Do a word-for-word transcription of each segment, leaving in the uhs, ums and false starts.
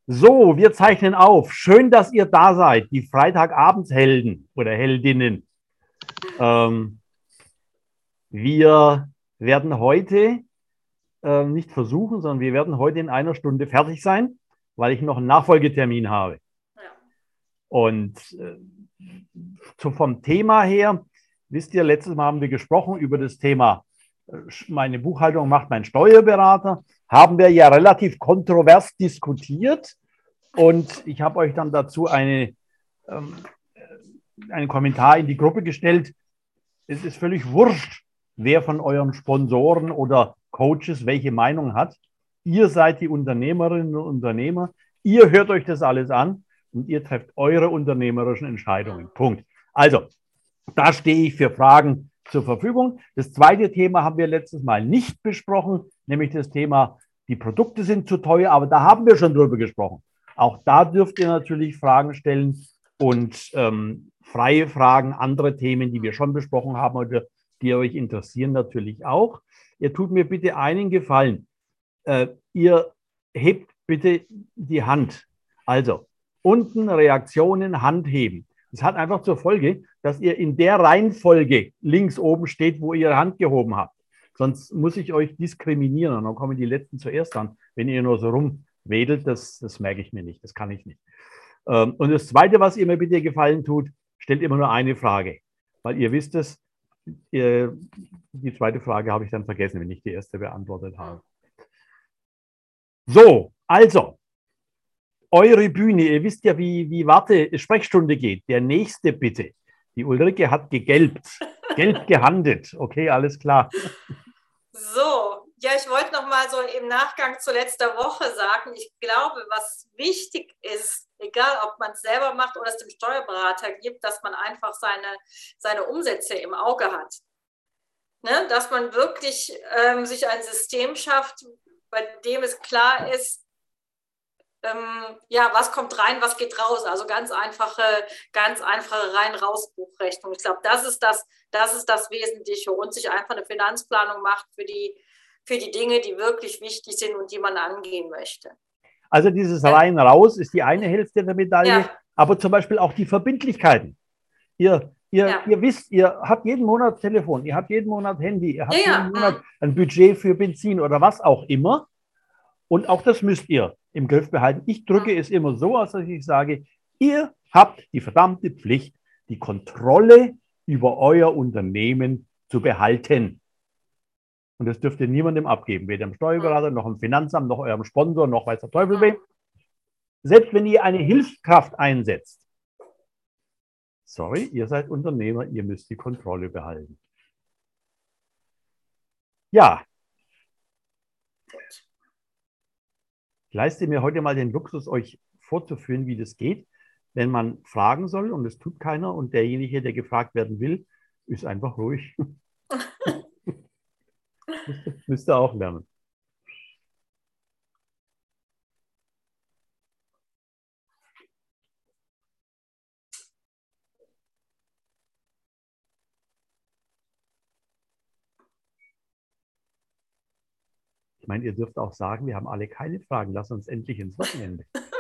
So, wir zeichnen auf. Schön, dass ihr da seid, die Freitagabendshelden oder Heldinnen. Ähm, wir werden heute äh, nicht versuchen, sondern wir werden heute in einer Stunde fertig sein, weil ich noch einen Nachfolgetermin habe. Ja. Und äh, so vom Thema her, wisst ihr, letztes Mal haben wir gesprochen über das Thema, äh, meine Buchhaltung macht mein Steuerberater, haben wir ja relativ kontrovers diskutiert. Und ich habe euch dann dazu eine, ähm, einen Kommentar in die Gruppe gestellt. Es ist völlig wurscht, wer von euren Sponsoren oder Coaches welche Meinung hat. Ihr seid die Unternehmerinnen und Unternehmer. Ihr hört euch das alles an und ihr trefft eure unternehmerischen Entscheidungen. Punkt. Also, da stehe ich für Fragen zur Verfügung. Das zweite Thema haben wir letztes Mal nicht besprochen, nämlich das Thema, die Produkte sind zu teuer, aber da haben wir schon drüber gesprochen. Auch da dürft ihr natürlich Fragen stellen und ähm, freie Fragen, andere Themen, die wir schon besprochen haben oder die euch interessieren, natürlich auch. Ihr tut mir bitte einen Gefallen. Äh, ihr hebt bitte die Hand. Also unten Reaktionen, Hand heben. Das hat einfach zur Folge, dass ihr in der Reihenfolge links oben steht, wo ihr Hand gehoben habt. Sonst muss ich euch diskriminieren und dann kommen die Letzten zuerst an, wenn ihr nur so rumwedelt. Das, das merke ich mir nicht, das kann ich nicht. Und das Zweite, was ihr mir bitte gefallen tut, stellt immer nur eine Frage, weil ihr wisst es, ihr, die zweite Frage habe ich dann vergessen, wenn ich die erste beantwortet habe. So, also, eure Bühne, ihr wisst ja, wie, wie Warte, Sprechstunde geht. Der nächste bitte. Die Ulrike hat gegelbt, gelb gehandelt. Okay, alles klar. So, ja, ich wollte noch mal so im Nachgang zu letzter Woche sagen, ich glaube, was wichtig ist, egal ob man es selber macht oder es dem Steuerberater gibt, dass man einfach seine, seine Umsätze im Auge hat. Ne? Dass man wirklich ähm, sich ein System schafft, bei dem es klar ist, ähm, ja, was kommt rein, was geht raus. Also ganz einfache, ganz einfache Rein-Raus-Buchrechnung. Ich glaube, das ist das, das ist das Wesentliche und sich einfach eine Finanzplanung macht für die, für die Dinge, die wirklich wichtig sind und die man angehen möchte. Also dieses Rein-Raus ist die eine Hälfte der Medaille, ja. Aber zum Beispiel auch die Verbindlichkeiten. Ihr, ihr, ja. ihr wisst, ihr habt jeden Monat Telefon, ihr habt jeden Monat Handy, ihr habt ja, jeden Monat ein Budget für Benzin oder was auch immer. Und auch das müsst ihr im Griff behalten. Ich drücke ja. es immer so aus, dass ich sage, ihr habt die verdammte Pflicht, die Kontrolle über euer Unternehmen zu behalten. Und das dürft ihr niemandem abgeben, weder dem Steuerberater, noch im Finanzamt, noch eurem Sponsor, noch weiß der Teufel wem. Selbst wenn ihr eine Hilfskraft einsetzt. Sorry, ihr seid Unternehmer, ihr müsst die Kontrolle behalten. Ja. Ich leiste mir heute mal den Luxus, euch vorzuführen, wie das geht, wenn man fragen soll und es tut keiner und derjenige, der gefragt werden will, ist einfach ruhig. Müsst ihr auch lernen. Ich meine, ihr dürft auch sagen, wir haben alle keine Fragen. Lass uns endlich ins Wochenende.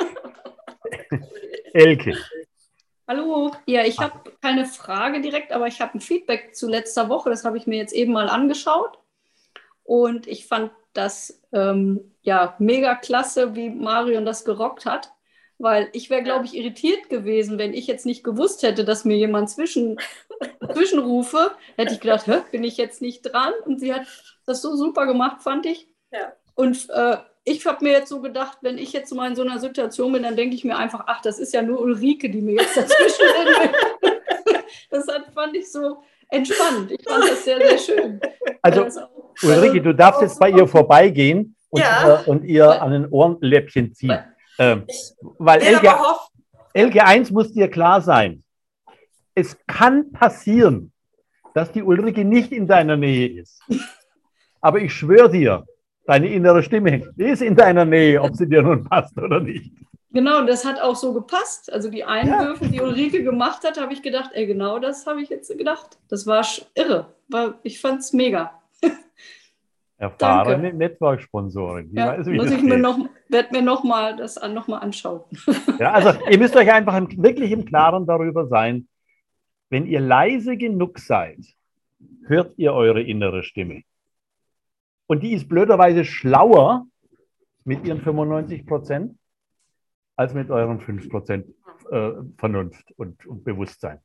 Elke. Hallo. Ja, ich habe keine Frage direkt, aber ich habe ein Feedback zu letzter Woche. Das habe ich mir jetzt eben mal angeschaut. Und ich fand das ähm, ja mega klasse, wie Marion das gerockt hat. Weil ich wäre, glaube ich, irritiert gewesen, wenn ich jetzt nicht gewusst hätte, dass mir jemand zwischen, zwischenrufe. Hätte ich gedacht, hä, bin ich jetzt nicht dran? Und sie hat das so super gemacht, fand ich. Ja. Und äh, ich habe mir jetzt so gedacht, wenn ich jetzt mal in so einer Situation bin, dann denke ich mir einfach, ach, das ist ja nur Ulrike, die mir jetzt dazwischen will. Das hat, fand ich so entspannt. Ich fand das sehr, sehr schön. Also, also Ulrike, du darfst jetzt bei ihr vorbeigehen und, ja. ihr, und ihr an den Ohrenläppchen ziehen. Ähm, weil Elke, Elke eins muss dir klar sein. Es kann passieren, dass die Ulrike nicht in deiner Nähe ist. Aber ich schwöre dir, deine innere Stimme, die ist in deiner Nähe, ob sie dir nun passt oder nicht. Genau, das hat auch so gepasst. Also die Einwürfe, ja. die Ulrike gemacht hat, habe ich gedacht, ey, genau das habe ich jetzt gedacht. Das war irre. War, ich fand es mega. Erfahrene Network-Sponsoren. Ja, muss ich mir noch, werde mir noch mal das an, noch mal anschauen. Ja, also ihr müsst euch einfach im, wirklich im Klaren darüber sein, wenn ihr leise genug seid, hört ihr eure innere Stimme. Und die ist blöderweise schlauer mit ihren fünfundneunzig Prozent als mit euren fünf Prozent äh, Vernunft und, und Bewusstsein.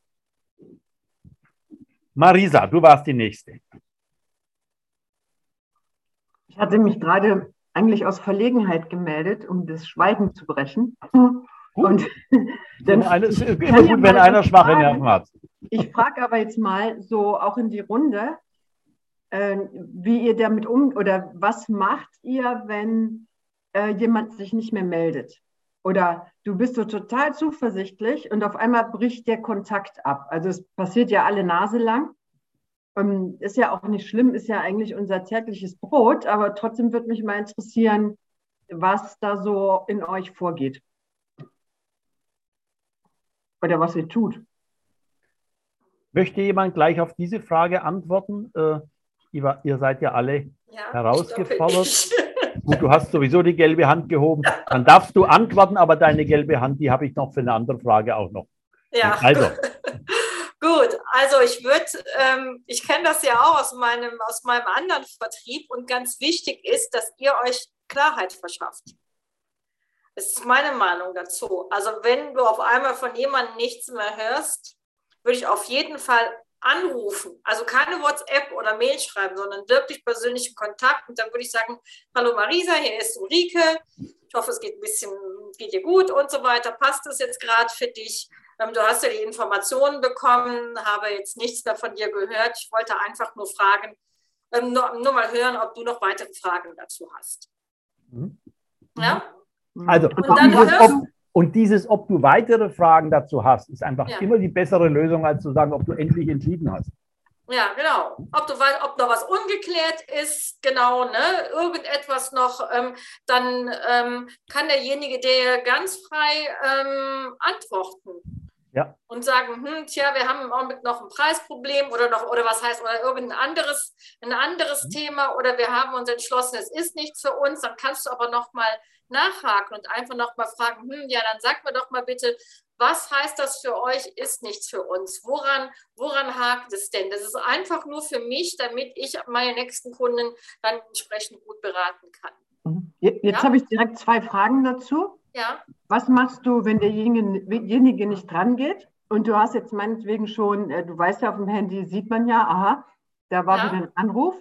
Marisa, du warst die Nächste. Ich hatte mich gerade eigentlich aus Verlegenheit gemeldet, um das Schweigen zu brechen. Gut. Und dann eine, ist immer gut, wenn einer schwache Nerven hat. Ich frage aber jetzt mal so auch in die Runde, äh, wie ihr damit um oder was macht ihr, wenn äh, jemand sich nicht mehr meldet? Oder du bist so total zuversichtlich und auf einmal bricht der Kontakt ab. Also es passiert ja alle Nase lang. Ähm, ist ja auch nicht schlimm, ist ja eigentlich unser tägliches Brot, aber trotzdem würde mich mal interessieren, was da so in euch vorgeht. Oder was ihr tut. Möchte jemand gleich auf diese Frage antworten? Äh, ihr, ihr seid ja alle ja, herausgefordert. Gut, du hast sowieso die gelbe Hand gehoben. Dann darfst du antworten, aber deine gelbe Hand, die habe ich noch für eine andere Frage auch noch. Ja. Also. Gut, also ich würde, ähm, ich kenne das ja auch aus meinem, aus meinem anderen Vertrieb und ganz wichtig ist, dass ihr euch Klarheit verschafft. Das ist meine Meinung dazu. Also wenn du auf einmal von jemandem nichts mehr hörst, würde ich auf jeden Fall anrufen. Also keine WhatsApp oder Mail schreiben, sondern wirklich persönlichen Kontakt. Und dann würde ich sagen, hallo Marisa, hier ist Ulrike. Ich hoffe, es geht ein bisschen, geht dir gut und so weiter. Passt es jetzt gerade für dich? Ähm, du hast ja die Informationen bekommen, habe jetzt nichts mehr von dir gehört. Ich wollte einfach nur fragen, ähm, nur, nur mal hören, ob du noch weitere Fragen dazu hast. Mhm. Ja? Also, und, dann dieses, hörst, ob, und dieses, ob du weitere Fragen dazu hast, ist einfach ja. immer die bessere Lösung, als zu sagen, ob du endlich entschieden hast. Ja, genau. Ob, du, ob noch was ungeklärt ist, genau, ne? Irgendetwas noch, ähm, dann ähm, kann derjenige dir ganz frei ähm, antworten. Ja. Und sagen, hm, tja, wir haben im Augenblick noch ein Preisproblem oder noch, oder was heißt, oder irgendein anderes, ein anderes mhm. Thema, oder wir haben uns entschlossen, es ist nichts für uns, dann kannst du aber nochmal nachhaken und einfach nochmal fragen, hm, ja, dann sag mir doch mal bitte, was heißt das für euch, ist nichts für uns? Woran, woran hakt es denn? Das ist einfach nur für mich, damit ich meine nächsten Kunden dann entsprechend gut beraten kann. Jetzt ja? habe ich direkt zwei Fragen dazu. Ja. Was machst du, wenn derjenige nicht dran geht? Und du hast jetzt meinetwegen schon, du weißt ja, auf dem Handy sieht man ja, aha, da war ja. wieder ein Anruf.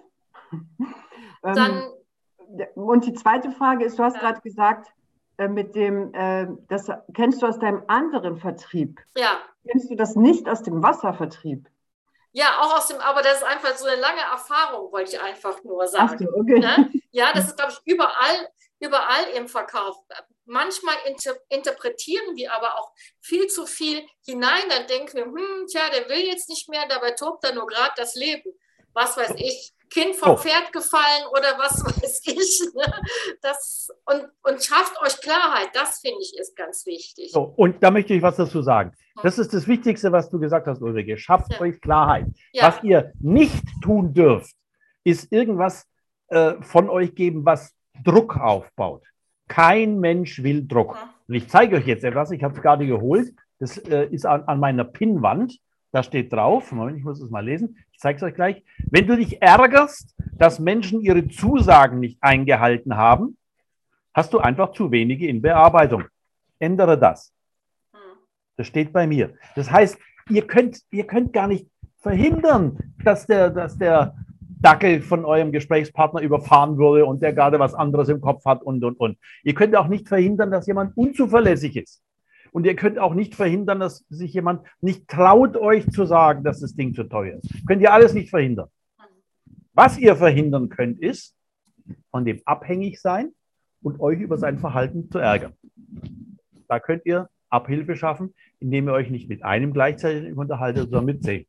Dann, und die zweite Frage ist, du hast ja. gerade gesagt, mit dem, das kennst du aus deinem anderen Vertrieb. Ja. Kennst du das nicht aus dem Wasservertrieb? Ja, auch aus dem, aber das ist einfach so eine lange Erfahrung, wollte ich einfach nur sagen. Ach so, okay. Ne? Ja, das ist, glaube ich, überall, überall im Verkauf. Manchmal inter interpretieren wir aber auch viel zu viel hinein. Dann denken wir, hm, tja, der will jetzt nicht mehr, dabei tobt er nur gerade das Leben. Was weiß ich, Kind vom Pferd gefallen oder was weiß ich. Ne? Das, und, und schafft euch Klarheit, das finde ich ist ganz wichtig. So, und da möchte ich was dazu sagen. Das ist das Wichtigste, was du gesagt hast, Ulrike. Schafft ja. euch Klarheit. Ja. Was ihr nicht tun dürft, ist irgendwas äh, von euch geben, was Druck aufbaut. Kein Mensch will Druck. Ja. Und ich zeige euch jetzt etwas, ich habe es gerade geholt. Das äh, ist an, an meiner Pinnwand. Da steht drauf, Moment, ich muss es mal lesen, ich zeige es euch gleich. Wenn du dich ärgerst, dass Menschen ihre Zusagen nicht eingehalten haben, hast du einfach zu wenige in Bearbeitung. Ändere das. Das steht bei mir. Das heißt, ihr könnt, ihr könnt gar nicht verhindern, dass der, dass der Dackel von eurem Gesprächspartner überfahren wurde und der gerade was anderes im Kopf hat und, und, und. Ihr könnt auch nicht verhindern, dass jemand unzuverlässig ist. Und ihr könnt auch nicht verhindern, dass sich jemand nicht traut, euch zu sagen, dass das Ding zu teuer ist. Könnt ihr alles nicht verhindern. Was ihr verhindern könnt, ist, von dem abhängig sein und euch über sein Verhalten zu ärgern. Da könnt ihr Abhilfe schaffen, indem ihr euch nicht mit einem gleichzeitig unterhaltet, sondern mit zehn.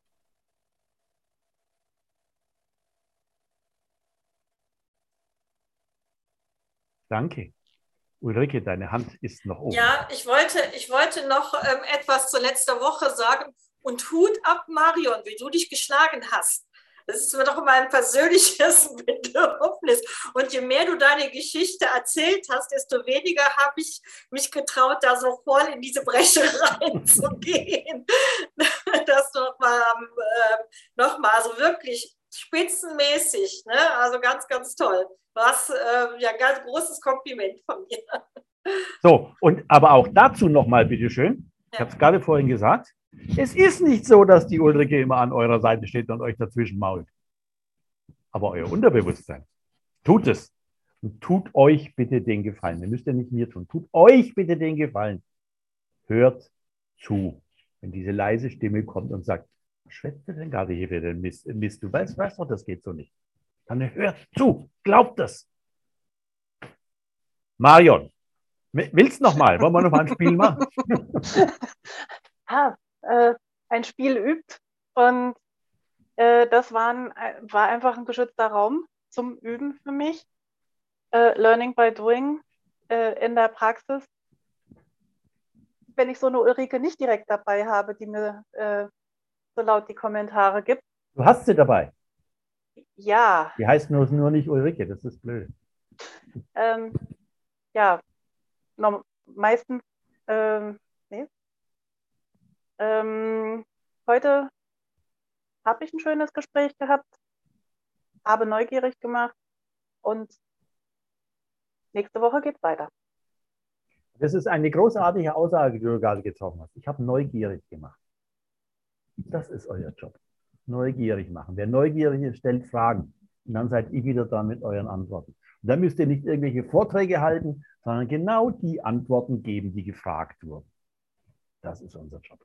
Danke. Ulrike, deine Hand ist noch oben. Ja, ich wollte, ich wollte noch ähm, etwas zur letzten Woche sagen. Und Hut ab, Marion, wie du dich geschlagen hast. Das ist mir doch immer ein persönliches Bedürfnis. Und je mehr du deine Geschichte erzählt hast, desto weniger habe ich mich getraut, da so voll in diese Bresche reinzugehen. Das nochmal, äh, noch mal, also wirklich spitzenmäßig, ne? Also ganz, ganz toll. Was, äh, ja, ganz großes Kompliment von mir. So, und aber auch dazu nochmal, bitteschön. Ich habe es gerade vorhin gesagt. Es ist nicht so, dass die Ulrike immer an eurer Seite steht und euch dazwischen mault. Aber euer Unterbewusstsein tut es. Und tut euch bitte den Gefallen. Ihr müsst ja nicht mir tun. Tut euch bitte den Gefallen. Hört zu. Wenn diese leise Stimme kommt und sagt, was schwätzt du denn gerade hier für den Mist? Mist? Du weißt, weißt doch, das geht so nicht. Dann hört zu. Glaubt es. Marion, willst du noch mal? Wollen wir noch mal ein Spiel machen? ah, äh, ein Spiel übt. Und äh, das waren, war einfach ein geschützter Raum zum Üben für mich. Äh, Learning by Doing äh, in der Praxis. Wenn ich so eine Ulrike nicht direkt dabei habe, die mir äh, so laut die Kommentare gibt. Du hast sie dabei? Ja. Die heißt nur, nur nicht Ulrike, das ist blöd. Ähm, ja, no, meistens, ähm, nee. Ähm, heute habe ich ein schönes Gespräch gehabt, habe neugierig gemacht und nächste Woche geht es weiter. Das ist eine großartige Aussage, die du gerade getroffen hast. Ich habe neugierig gemacht. Das ist euer Job. Neugierig machen. Wer neugierig ist, stellt Fragen. Und dann seid ihr wieder dran mit euren Antworten. Und dann müsst ihr nicht irgendwelche Vorträge halten, sondern genau die Antworten geben, die gefragt wurden. Das ist unser Job.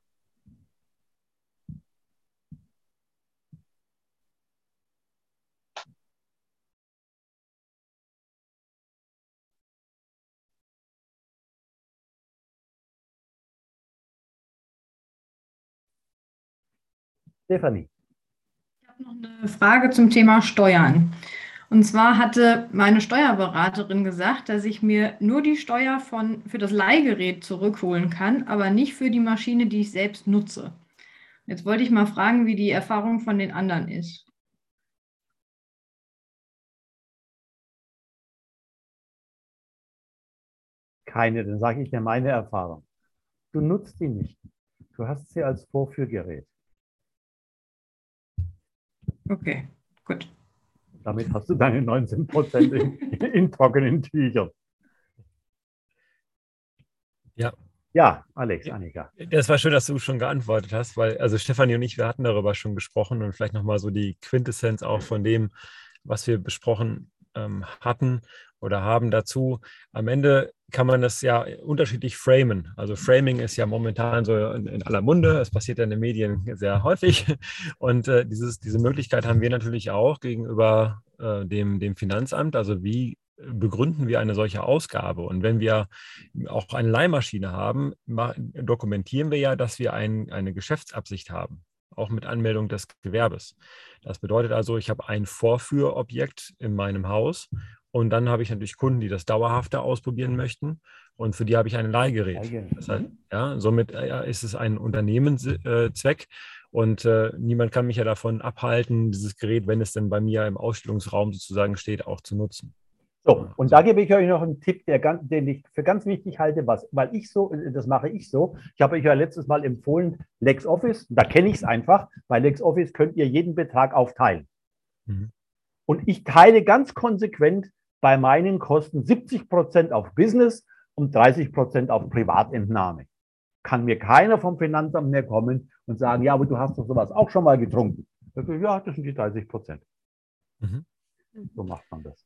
Stefanie. Ich habe noch eine Frage zum Thema Steuern. Und zwar hatte meine Steuerberaterin gesagt, dass ich mir nur die Steuer von, für das Leihgerät zurückholen kann, aber nicht für die Maschine, die ich selbst nutze. Jetzt wollte ich mal fragen, wie die Erfahrung von den anderen ist. Keine, dann sage ich dir meine Erfahrung. Du nutzt sie nicht. Du hast sie als Vorführgerät. Okay, gut. Damit hast du deine neunzehn Prozent in, in trockenen Tüchern. Ja. Ja, Alex, Annika. Das war schön, dass du schon geantwortet hast, weil also Stefanie und ich, wir hatten darüber schon gesprochen und vielleicht nochmal so die Quintessenz auch von dem, was wir besprochen ähm, hatten oder haben dazu. Am Ende kann man das ja unterschiedlich framen. Also Framing ist ja momentan so in, in aller Munde. Es passiert ja in den Medien sehr häufig. Und äh, dieses, diese Möglichkeit haben wir natürlich auch gegenüber äh, dem, dem Finanzamt. Also wie begründen wir eine solche Ausgabe? Und wenn wir auch eine Leihmaschine haben, dokumentieren wir ja, dass wir ein, eine Geschäftsabsicht haben, auch mit Anmeldung des Gewerbes. Das bedeutet also, ich habe ein Vorführobjekt in meinem Haus und dann habe ich natürlich Kunden, die das dauerhafter ausprobieren möchten und für die habe ich ein Leihgerät. Das heißt, ja, somit ist es ein Unternehmenszweck und äh, niemand kann mich ja davon abhalten, dieses Gerät, wenn es denn bei mir im Ausstellungsraum sozusagen steht, auch zu nutzen. So, und da gebe ich euch noch einen Tipp, der, den ich für ganz wichtig halte, was, weil ich so, das mache ich so. Ich habe euch ja letztes Mal empfohlen, LexOffice, da kenne ich es einfach, bei LexOffice könnt ihr jeden Betrag aufteilen. Mhm. Und ich teile ganz konsequent bei meinen Kosten siebzig Prozent auf Business und dreißig Prozent auf Privatentnahme. Kann mir keiner vom Finanzamt mehr kommen und sagen, ja, aber du hast doch sowas auch schon mal getrunken. Ja, das sind die dreißig Prozent. Mhm. So macht man das.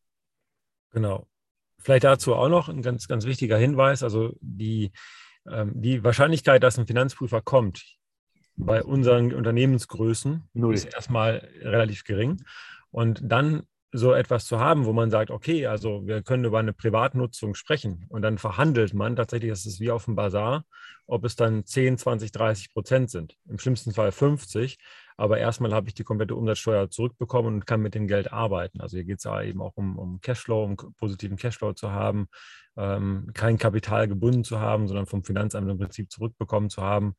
Genau. Vielleicht dazu auch noch ein ganz, ganz wichtiger Hinweis. Also die, ähm, die Wahrscheinlichkeit, dass ein Finanzprüfer kommt, bei unseren Unternehmensgrößen Null. Ist erstmal relativ gering. Und dann so etwas zu haben, wo man sagt, okay, also wir können über eine Privatnutzung sprechen und dann verhandelt man tatsächlich, das ist wie auf dem Bazar, ob es dann zehn, zwanzig, dreißig Prozent sind. Im schlimmsten Fall fünfzig. Aber erstmal habe ich die komplette Umsatzsteuer zurückbekommen und kann mit dem Geld arbeiten. Also hier geht es ja eben auch um, um Cashflow, um positiven Cashflow zu haben, ähm, kein Kapital gebunden zu haben, sondern vom Finanzamt im Prinzip zurückbekommen zu haben.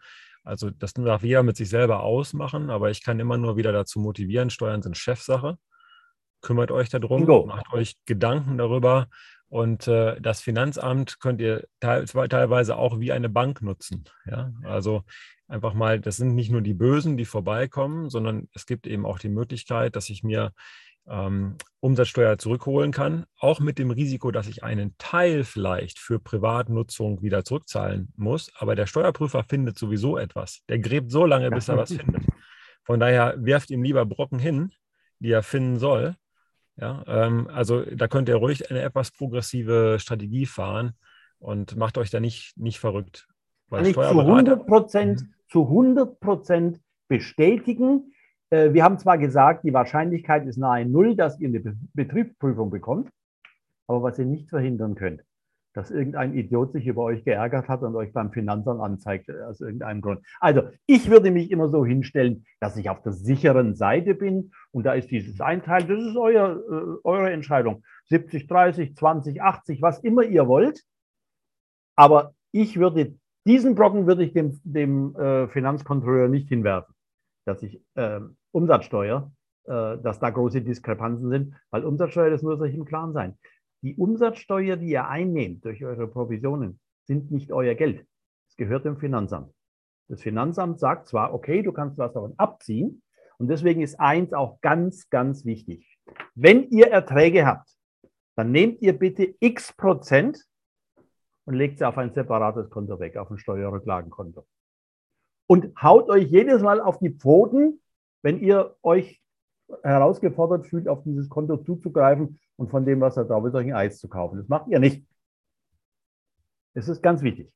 Also das darf jeder mit sich selber ausmachen, aber ich kann immer nur wieder dazu motivieren, Steuern sind Chefsache. Kümmert euch darum, Bingo. Macht euch Gedanken darüber und äh, das Finanzamt könnt ihr te teilweise auch wie eine Bank nutzen. Ja? Also einfach mal, das sind nicht nur die Bösen, die vorbeikommen, sondern es gibt eben auch die Möglichkeit, dass ich mir ähm, Umsatzsteuer zurückholen kann, auch mit dem Risiko, dass ich einen Teil vielleicht für Privatnutzung wieder zurückzahlen muss, aber der Steuerprüfer findet sowieso etwas. Der gräbt so lange, bis er was findet. Von daher werft ihm lieber Brocken hin, die er finden soll. Ja, ähm, also da könnt ihr ruhig eine etwas progressive Strategie fahren und macht euch da nicht, nicht verrückt. Weil Kann ich zu Steuerberater, hundert Prozent, Mhm. zu hundert Prozent bestätigen. Äh, Wir haben zwar gesagt, die Wahrscheinlichkeit ist nahe Null, dass ihr eine Be- Betriebsprüfung bekommt, aber was ihr nicht verhindern könnt, dass irgendein Idiot sich über euch geärgert hat und euch beim Finanzamt anzeigt, äh, aus irgendeinem Grund. Also ich würde mich immer so hinstellen, dass ich auf der sicheren Seite bin und da ist dieses Einteilen, das ist euer, äh, eure Entscheidung. siebzig, dreißig, zwanzig, achtzig, was immer ihr wollt. Aber ich würde, diesen Brocken würde ich dem, dem äh, Finanzkontrolleur nicht hinwerfen, dass ich äh, Umsatzsteuer, äh, dass da große Diskrepanzen sind, weil Umsatzsteuer, das muss euch im Klaren sein. Die Umsatzsteuer, die ihr einnehmt durch eure Provisionen, sind nicht euer Geld. Es gehört dem Finanzamt. Das Finanzamt sagt zwar, okay, du kannst was davon abziehen, und deswegen ist eins auch ganz, ganz wichtig. Wenn ihr Erträge habt, dann nehmt ihr bitte x Prozent und legt sie auf ein separates Konto weg, auf ein Steuerrücklagenkonto. Und haut euch jedes Mal auf die Pfoten, wenn ihr euch herausgefordert fühlt, auf dieses Konto zuzugreifen und von dem, was da drauf ist, euch ein Eis zu kaufen. Das macht ihr nicht. Das ist ganz wichtig.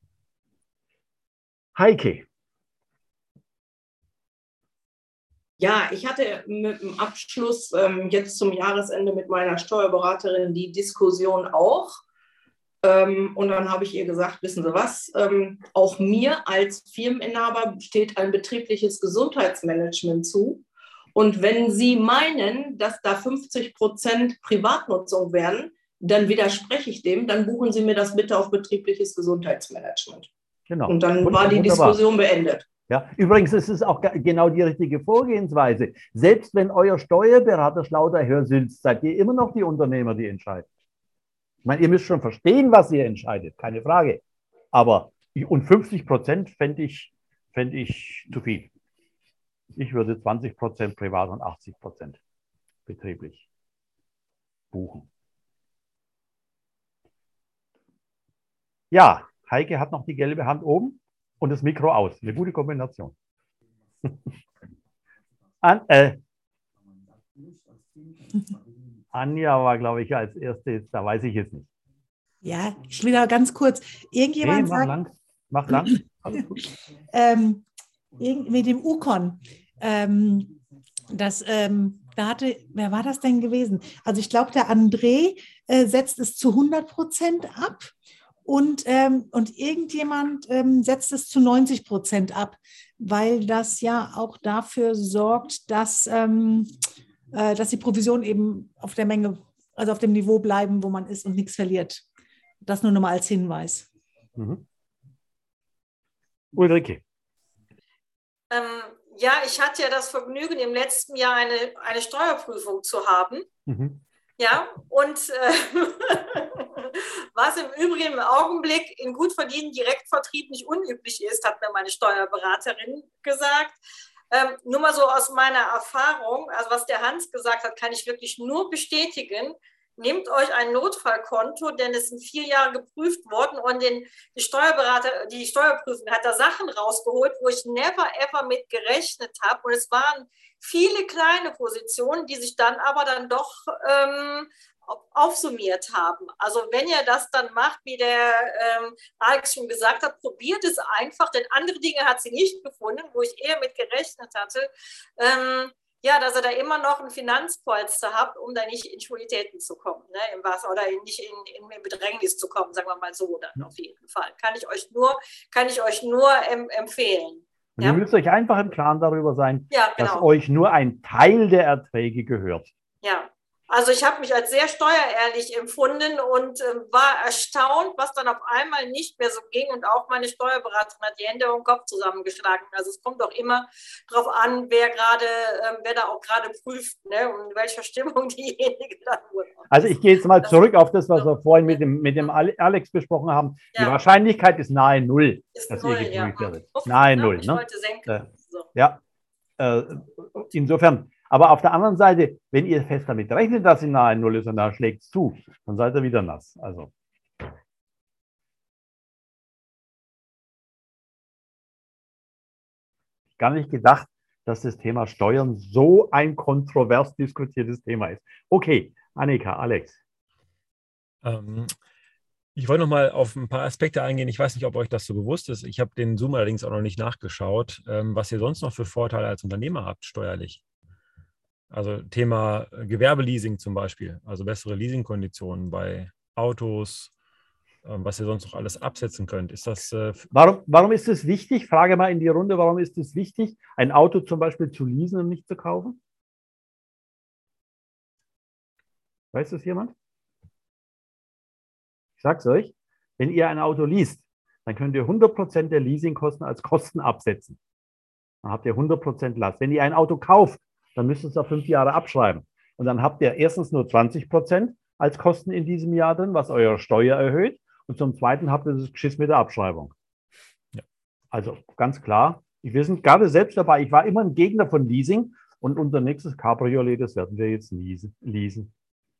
Heike. Ja, ich hatte mit dem Abschluss ähm, jetzt zum Jahresende mit meiner Steuerberaterin die Diskussion auch. Ähm, und dann habe ich ihr gesagt, wissen Sie was, ähm, auch mir als Firmeninhaber steht ein betriebliches Gesundheitsmanagement zu. Und wenn Sie meinen, dass da fünfzig Prozent Privatnutzung wären, dann widerspreche ich dem, dann buchen Sie mir das bitte auf betriebliches Gesundheitsmanagement. Genau. Und dann Wund- war die wunderbar. Diskussion beendet. Ja, übrigens ist es auch ge- genau die richtige Vorgehensweise. Selbst wenn euer Steuerberater schlau dahersülzt, seid ihr immer noch die Unternehmer, die entscheiden. Ich meine, ihr müsst schon verstehen, was ihr entscheidet, keine Frage. Aber ich- und fünfzig Prozent fände ich, fänd ich zu viel. Ich würde zwanzig Prozent privat und achtzig Prozent betrieblich buchen. Ja, Heike hat noch die gelbe Hand oben und das Mikro aus. Eine gute Kombination. An, äh, Anja war, glaube ich, als erste, da weiß ich jetzt nicht. Ja, ich will da ganz kurz. Irgendjemand Nee, mach sagt, lang. Mach lang. Alles gut. ähm, irgend- mit dem Ukon, ähm, das, ähm, da hatte, wer war das denn gewesen? Also ich glaube, der André äh, setzt es zu hundert Prozent ab und, ähm, und irgendjemand ähm, setzt es zu neunzig Prozent ab, weil das ja auch dafür sorgt, dass, ähm, äh, dass die Provisionen eben auf der Menge, also auf dem Niveau bleiben, wo man ist und nichts verliert. Das nur nochmal als Hinweis. Mhm. Ulrike. Ähm, ja, ich hatte ja das Vergnügen, im letzten Jahr eine, eine Steuerprüfung zu haben. Mhm. Ja, und äh, was im Übrigen im Augenblick in gut verdienten Direktvertrieb nicht unüblich ist, hat mir meine Steuerberaterin gesagt. Ähm, nur mal so aus meiner Erfahrung, also was der Hans gesagt hat, kann ich wirklich nur bestätigen. Nehmt euch ein Notfallkonto, denn es sind vier Jahre geprüft worden und den, die Steuerberater, die Steuerprüfung hat da Sachen rausgeholt, wo ich never ever mit gerechnet habe. Und es waren viele kleine Positionen, die sich dann aber dann doch ähm, aufsummiert haben. Also wenn ihr das dann macht, wie der ähm, Alex schon gesagt hat, probiert es einfach, denn andere Dinge hat sie nicht gefunden, wo ich eher mit gerechnet hatte. Ähm, Ja, dass ihr da immer noch ein Finanzpolster habt, um da nicht in Schwulitäten zu kommen, ne, im Wasser oder nicht in, in Bedrängnis zu kommen, sagen wir mal so, dann auf jeden Fall. Kann ich euch nur, kann ich euch nur em, empfehlen. Und Ja? ihr müsst euch einfach im Klaren darüber sein, Ja, dass genau. euch nur ein Teil der Erträge gehört. Ja, Also ich habe mich als sehr steuerehrlich empfunden und äh, war erstaunt, was dann auf einmal nicht mehr so ging. Und auch meine Steuerberaterin hat die Hände im Kopf zusammengeschlagen. Also es kommt auch immer darauf an, wer gerade, äh, wer da auch gerade prüft, ne, und in welcher Stimmung diejenige dann wohl ist. Also ich gehe jetzt mal zurück auf das, was wir vorhin mit dem, mit dem Alex besprochen haben. Die Ja. Wahrscheinlichkeit ist nahe Null, Ist dass null, ihr geprüft ja. werdet. Uff, Nahe ja, Null. ich Ne? wollte senken. Äh, So. Ja, äh, insofern. Aber auf der anderen Seite, wenn ihr fest damit rechnet, dass sie nahe Null ist und da schlägt es zu, dann seid ihr wieder nass. Also. Gar nicht gedacht, dass das Thema Steuern so ein kontrovers diskutiertes Thema ist. Okay, Annika, Alex. Ähm, ich wollte noch mal auf ein paar Aspekte eingehen. Ich weiß nicht, ob euch das so bewusst ist. Ich habe den Zoom allerdings auch noch nicht nachgeschaut, ähm, was ihr sonst noch für Vorteile als Unternehmer habt steuerlich. Also Thema Gewerbeleasing zum Beispiel, also bessere Leasingkonditionen bei Autos, ähm, was ihr sonst noch alles absetzen könnt. Ist das? Äh, warum, warum ist es wichtig? Frage mal in die Runde, warum ist es wichtig, ein Auto zum Beispiel zu leasen und nicht zu kaufen? Weiß das jemand? Ich sage es euch, wenn ihr ein Auto least, dann könnt ihr hundert Prozent der Leasingkosten als Kosten absetzen. Dann habt ihr hundert Prozent Last. Wenn ihr ein Auto kauft, dann müsst ihr es auf fünf Jahre abschreiben. Und dann habt ihr erstens nur zwanzig Prozent als Kosten in diesem Jahr drin, was eure Steuer erhöht. Und zum Zweiten habt ihr das Geschiss mit der Abschreibung. Ja. Also ganz klar, wir sind gerade selbst dabei. Ich war immer ein Gegner von Leasing und unser nächstes Cabriolet, das werden wir jetzt leasen.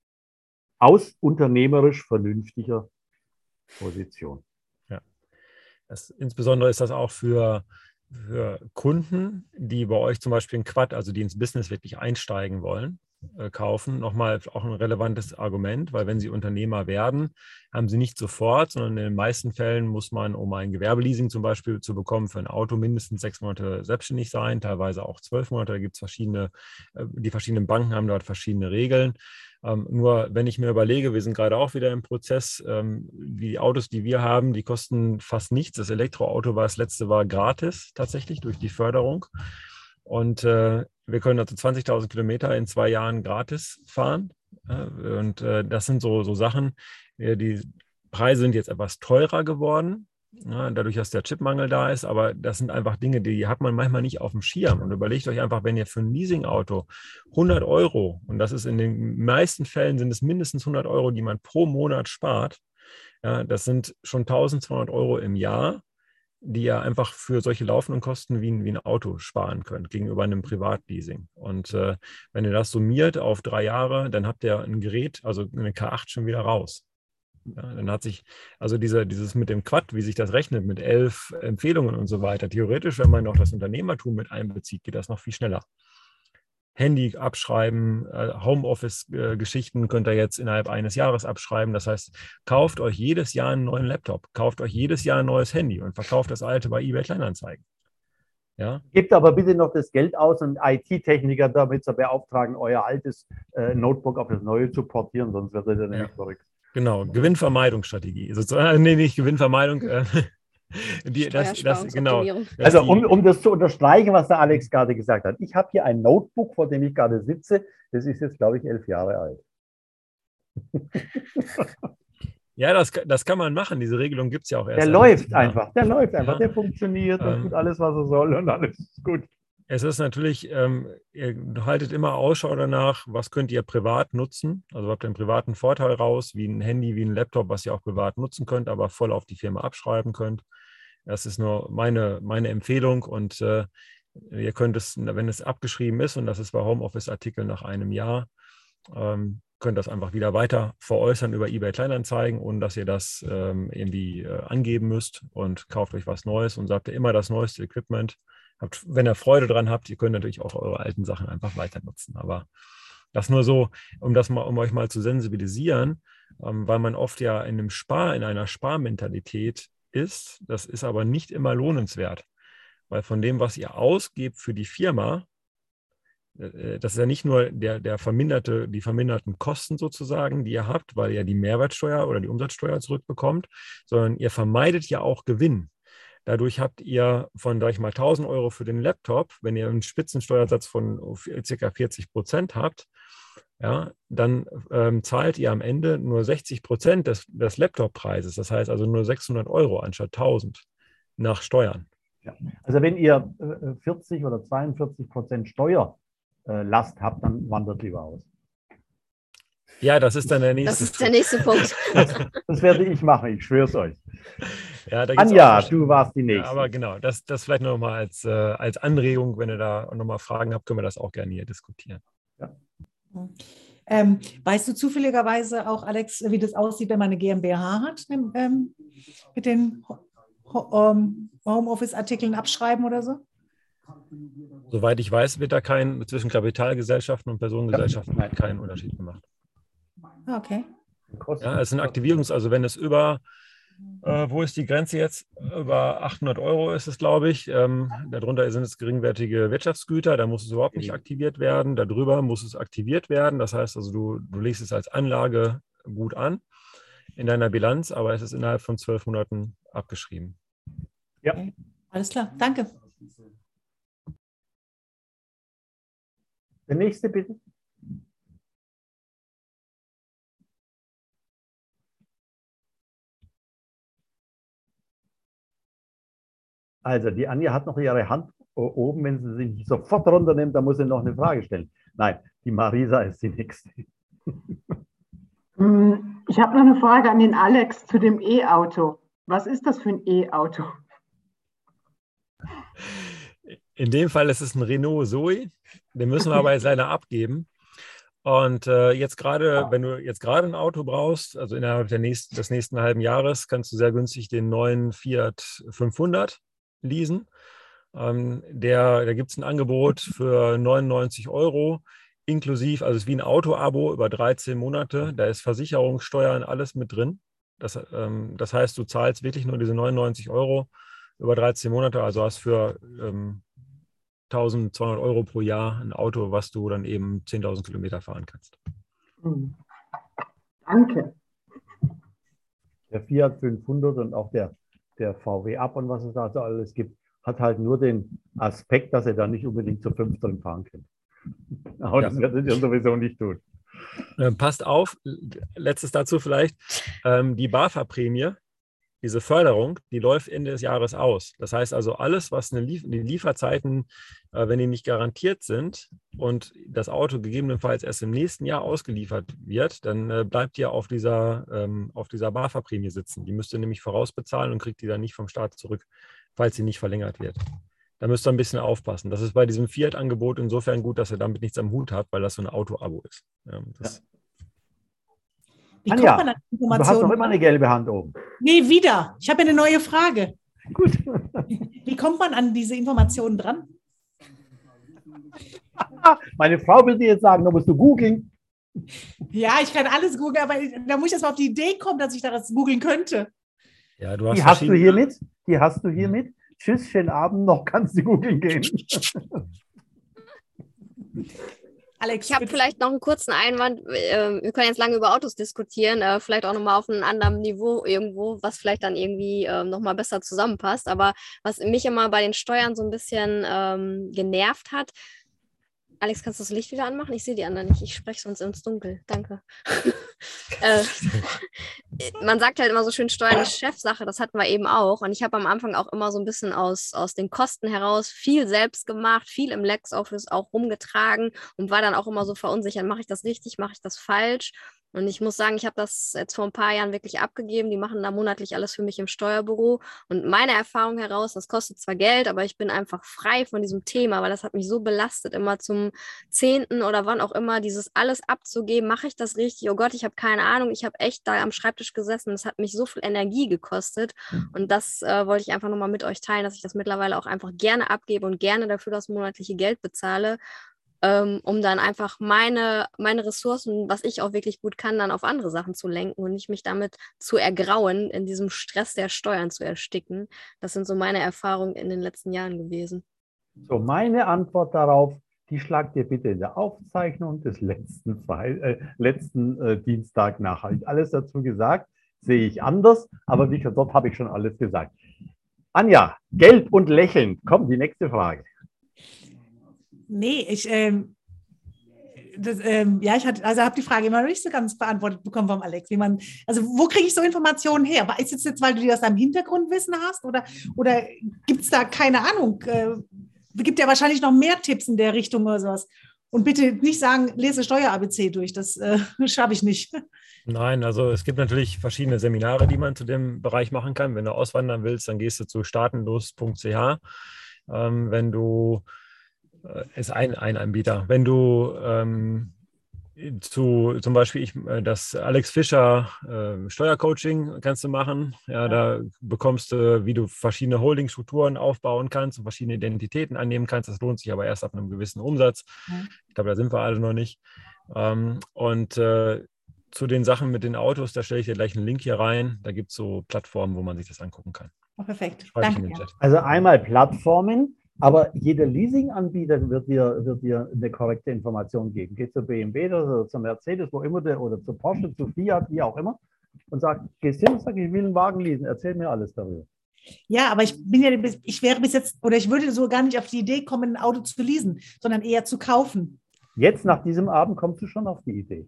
Aus unternehmerisch vernünftiger Position. Ja. Das, insbesondere ist das auch für für Kunden, die bei euch zum Beispiel ein Quad, also die ins Business wirklich einsteigen wollen, äh, kaufen, nochmal auch ein relevantes Argument, weil wenn sie Unternehmer werden, haben sie nicht sofort, sondern in den meisten Fällen muss man, um ein Gewerbeleasing zum Beispiel zu bekommen, für ein Auto mindestens sechs Monate selbstständig sein, teilweise auch zwölf Monate. Da gibt es verschiedene, äh, die verschiedenen Banken haben dort verschiedene Regeln. Ähm, nur wenn ich mir überlege, wir sind gerade auch wieder im Prozess, ähm, die Autos, die wir haben, die kosten fast nichts. Das Elektroauto war das letzte war gratis tatsächlich durch die Förderung. Und äh, wir können also zwanzigtausend Kilometer in zwei Jahren gratis fahren. Äh, und äh, das sind so, so Sachen, äh, die Preise sind jetzt etwas teurer geworden. Ja, dadurch, dass der Chipmangel da ist, aber das sind einfach Dinge, die hat man manchmal nicht auf dem Schirm. Und überlegt euch einfach, wenn ihr für ein Leasingauto hundert Euro, und das ist in den meisten Fällen sind es mindestens hundert Euro, die man pro Monat spart, ja, das sind schon tausendzweihundert Euro im Jahr, die ihr einfach für solche laufenden Kosten wie ein, wie ein Auto sparen könnt gegenüber einem Privatleasing. Und äh, wenn ihr das summiert auf drei Jahre, dann habt ihr ein Gerät, also eine K acht schon wieder raus. Ja, dann hat sich, also diese, dieses mit dem Quad, wie sich das rechnet, mit elf Empfehlungen und so weiter, theoretisch, wenn man noch das Unternehmertum mit einbezieht, geht das noch viel schneller. Handy abschreiben, Homeoffice-Geschichten könnt ihr jetzt innerhalb eines Jahres abschreiben. Das heißt, kauft euch jedes Jahr einen neuen Laptop, kauft euch jedes Jahr ein neues Handy und verkauft das alte bei eBay Kleinanzeigen. Ja? Gebt aber bitte noch das Geld aus und I T-Techniker damit zu beauftragen, euer altes äh, Notebook auf das neue zu portieren, sonst wird ihr dann nämlich verrückt. Genau, Gewinnvermeidungsstrategie. Sozusagen, nee, nicht Gewinnvermeidung. Äh, die, das, das, genau, also um, um das zu unterstreichen, was der Alex gerade gesagt hat. Ich habe hier ein Notebook, vor dem ich gerade sitze. Das ist jetzt, glaube ich, elf Jahre alt. Ja, das, das kann man machen. Diese Regelung gibt es ja auch erst. Der läuft einfach. Der läuft einfach. Der funktioniert und Ähm, tut alles, was er soll und alles ist gut. Es ist natürlich, ähm, ihr haltet immer Ausschau danach, was könnt ihr privat nutzen. Also habt ihr einen privaten Vorteil raus, wie ein Handy, wie ein Laptop, was ihr auch privat nutzen könnt, aber voll auf die Firma abschreiben könnt. Das ist nur meine, meine Empfehlung und äh, ihr könnt es, wenn es abgeschrieben ist, und das ist bei Homeoffice-Artikeln nach einem Jahr, ähm, könnt das einfach wieder weiter veräußern über eBay Kleinanzeigen, ohne dass ihr das ähm, irgendwie äh, angeben müsst, und kauft euch was Neues und sagt ihr immer das neueste Equipment. Habt, wenn ihr Freude dran habt, ihr könnt natürlich auch eure alten Sachen einfach weiter nutzen. Aber das nur so, um das mal, um euch mal zu sensibilisieren, ähm, weil man oft ja in einem Spar, in einer Sparmentalität ist. Das ist aber nicht immer lohnenswert, weil von dem, was ihr ausgebt für die Firma, äh, das ist ja nicht nur der, der verminderte, die verminderten Kosten sozusagen, die ihr habt, weil ihr die Mehrwertsteuer oder die Umsatzsteuer zurückbekommt, sondern ihr vermeidet ja auch Gewinn. Dadurch habt ihr von, sag ich mal, tausend Euro für den Laptop, wenn ihr einen Spitzensteuersatz von ca. vierzig Prozent habt, ja, dann ähm, zahlt ihr am Ende nur sechzig Prozent des, des Laptop-Preises. Das heißt also nur sechshundert Euro anstatt tausend nach Steuern. Ja. Also wenn ihr äh, vierzig oder zweiundvierzig Prozent Steuerlast habt, dann wandert lieber aus. Ja, das ist dann der nächste. Das ist der nächste Punkt. Das, das werde ich machen, ich schwöre es euch. Ja, da gibt's Anja, auch du warst die Nächste. Ja, aber genau, das, das vielleicht nochmal als, äh, als Anregung, wenn ihr da nochmal Fragen habt, können wir das auch gerne hier diskutieren. Ja. Ähm, weißt du zufälligerweise auch, Alex, wie das aussieht, wenn man eine GmbH hat, ähm, mit den um, Homeoffice-Artikeln abschreiben oder so? Soweit ich weiß, wird da kein zwischen Kapitalgesellschaften und Personengesellschaften Ja. kein Unterschied gemacht. Okay. Ja, es sind Aktivierungs-, also wenn es über, äh, wo ist die Grenze jetzt? Über achthundert Euro ist es, glaube ich. Ähm, darunter sind es geringwertige Wirtschaftsgüter, da muss es überhaupt nicht aktiviert werden. Darüber muss es aktiviert werden. Das heißt also, du, du legst es als Anlage gut an in deiner Bilanz, aber es ist innerhalb von zwölf Monaten abgeschrieben. Ja. Okay. Alles klar, danke. Der nächste bitte. Also die Anja hat noch ihre Hand oben, wenn sie sie nicht sofort runternimmt, dann muss sie noch eine Frage stellen. Nein, die Marisa ist die Nächste. Ich habe noch eine Frage an den Alex zu dem E-Auto. Was ist das für ein E-Auto? In dem Fall ist es ein Renault Zoe, den müssen wir aber jetzt leider abgeben. Und äh, jetzt gerade, wenn du jetzt gerade ein Auto brauchst, also innerhalb der nächsten, des nächsten halben Jahres, kannst du sehr günstig den neuen Fiat fünfhundert leasen. Ähm, der, da gibt es ein Angebot für neunundneunzig Euro, inklusive, also es ist wie ein Auto-Abo über dreizehn Monate. Da ist Versicherung, Steuern, alles mit drin. Das, ähm, das heißt, du zahlst wirklich nur diese neunundneunzig Euro über dreizehn Monate, also hast für ähm, eintausendzweihundert Euro pro Jahr ein Auto, was du dann eben zehntausend Kilometer fahren kannst. Hm. Danke. Der Fiat fünfhundert und auch der, der V W Up und was es da so alles gibt, hat halt nur den Aspekt, dass er da nicht unbedingt zu fünf drin fahren kann. Aber Ja. das werdet ihr sowieso nicht tun. Ähm, passt auf, letztes dazu vielleicht, ähm, die BAFA-Prämie, diese Förderung, die läuft Ende des Jahres aus. Das heißt also, alles, was eine Lief- die Lieferzeiten, äh, wenn die nicht garantiert sind und das Auto gegebenenfalls erst im nächsten Jahr ausgeliefert wird, dann äh, bleibt ihr auf dieser, ähm, auf dieser BAFA-Prämie sitzen. Die müsst ihr nämlich vorausbezahlen und kriegt die dann nicht vom Staat zurück, falls sie nicht verlängert wird. Da müsst ihr ein bisschen aufpassen. Das ist bei diesem Fiat-Angebot insofern gut, dass ihr damit nichts am Hut habt, weil das so ein Auto-Abo ist. Ja, das Ja. Wie Anja, kommt man an Du hast Informationen? noch immer eine gelbe Hand oben. Nee, wieder. Ich habe eine neue Frage. Gut. Wie kommt man an diese Informationen dran? Meine Frau will dir jetzt sagen, da musst du googeln. Ja, ich kann alles googeln, aber da muss ich erst mal auf die Idee kommen, dass ich das googeln könnte. Ja, du hast Die hast du verschiedene- hiermit. Die hast du hiermit. Tschüss, schönen Abend noch. Kannst du googeln gehen. Alex, Ich habe bitte. vielleicht noch einen kurzen Einwand. äh, Wir können jetzt lange über Autos diskutieren, äh, vielleicht auch nochmal auf einem anderen Niveau irgendwo, was vielleicht dann irgendwie ähm, nochmal besser zusammenpasst. Aber was mich immer bei den Steuern so ein bisschen ähm, genervt hat, Alex, kannst du das Licht wieder anmachen? Ich sehe die anderen nicht. Ich spreche sonst ins Dunkel. Danke. äh, man sagt halt immer so schön, Steuern ist Chefsache. Das hatten wir eben auch. Und ich habe am Anfang auch immer so ein bisschen aus, aus den Kosten heraus viel selbst gemacht, viel im LexOffice auch rumgetragen und war dann auch immer so verunsichert. Mache ich das richtig? Mache ich das falsch? Und ich muss sagen, ich habe das jetzt vor ein paar Jahren wirklich abgegeben. Die machen da monatlich alles für mich im Steuerbüro. Und meine Erfahrung heraus, das kostet zwar Geld, aber ich bin einfach frei von diesem Thema, weil das hat mich so belastet, immer zum Zehnten oder wann auch immer, dieses alles abzugeben. Mache ich das richtig? Oh Gott, ich habe keine Ahnung. Ich habe echt da am Schreibtisch gesessen. Das hat mich so viel Energie gekostet. Und das äh, wollte ich einfach nochmal mit euch teilen, dass ich das mittlerweile auch einfach gerne abgebe und gerne dafür das monatliche Geld bezahle, ähm, um dann einfach meine, meine Ressourcen, was ich auch wirklich gut kann, dann auf andere Sachen zu lenken und nicht mich damit zu ergrauen, in diesem Stress der Steuern zu ersticken. Das sind so meine Erfahrungen in den letzten Jahren gewesen. So, meine Antwort darauf, die schlagt ihr bitte in der Aufzeichnung des letzten, Fre- äh, letzten äh, Dienstag nach. Habe ich alles dazu gesagt, sehe ich anders, aber wie gesagt, dort habe ich schon alles gesagt. Anja, gelb und lächelnd. Komm, die nächste Frage. Nee, ich, ähm, Das, ähm, ja, ich hatte, also habe die Frage immer noch nicht so ganz beantwortet bekommen vom Alex. Wie man, also wo kriege ich so Informationen her? Aber ist es jetzt, weil du die aus deinem Hintergrundwissen hast oder, oder gibt es da keine Ahnung? Äh, gibt ja wahrscheinlich noch mehr Tipps in der Richtung oder sowas. Und bitte nicht sagen, lese Steuer-A B C durch, das äh, schaffe ich nicht. Nein, also es gibt natürlich verschiedene Seminare, die man zu dem Bereich machen kann. Wenn du auswandern willst, dann gehst du zu startenlos punkt c h. Ähm, wenn du, äh, ist ein, ein Anbieter, wenn du ähm, zu, zum Beispiel ich, das Alex Fischer äh, Steuercoaching kannst du machen. Ja, da bekommst du, wie du verschiedene Holdingstrukturen aufbauen kannst und verschiedene Identitäten annehmen kannst. Das lohnt sich aber erst ab einem gewissen Umsatz. Ja. Ich glaube, da sind wir alle noch nicht. Ähm, und äh, zu den Sachen mit den Autos, da stelle ich dir gleich einen Link hier rein. Da gibt es so Plattformen, wo man sich das angucken kann. Oh, perfekt. Schreibe Danke. ich in den Chat. Also einmal Plattformen, aber jeder Leasinganbieter wird dir, wird dir eine korrekte Information geben. Geht zu B M W oder zu Mercedes, wo immer der, oder zu Porsche, zu Fiat, wie auch immer, und sagt, gehst hin und sag, ich will einen Wagen leasen, erzähl mir alles darüber. Ja, aber ich bin ja, ich wäre bis jetzt, oder ich würde so gar nicht auf die Idee kommen, ein Auto zu leasen, sondern eher zu kaufen. Jetzt, nach diesem Abend, kommst du schon auf die Idee.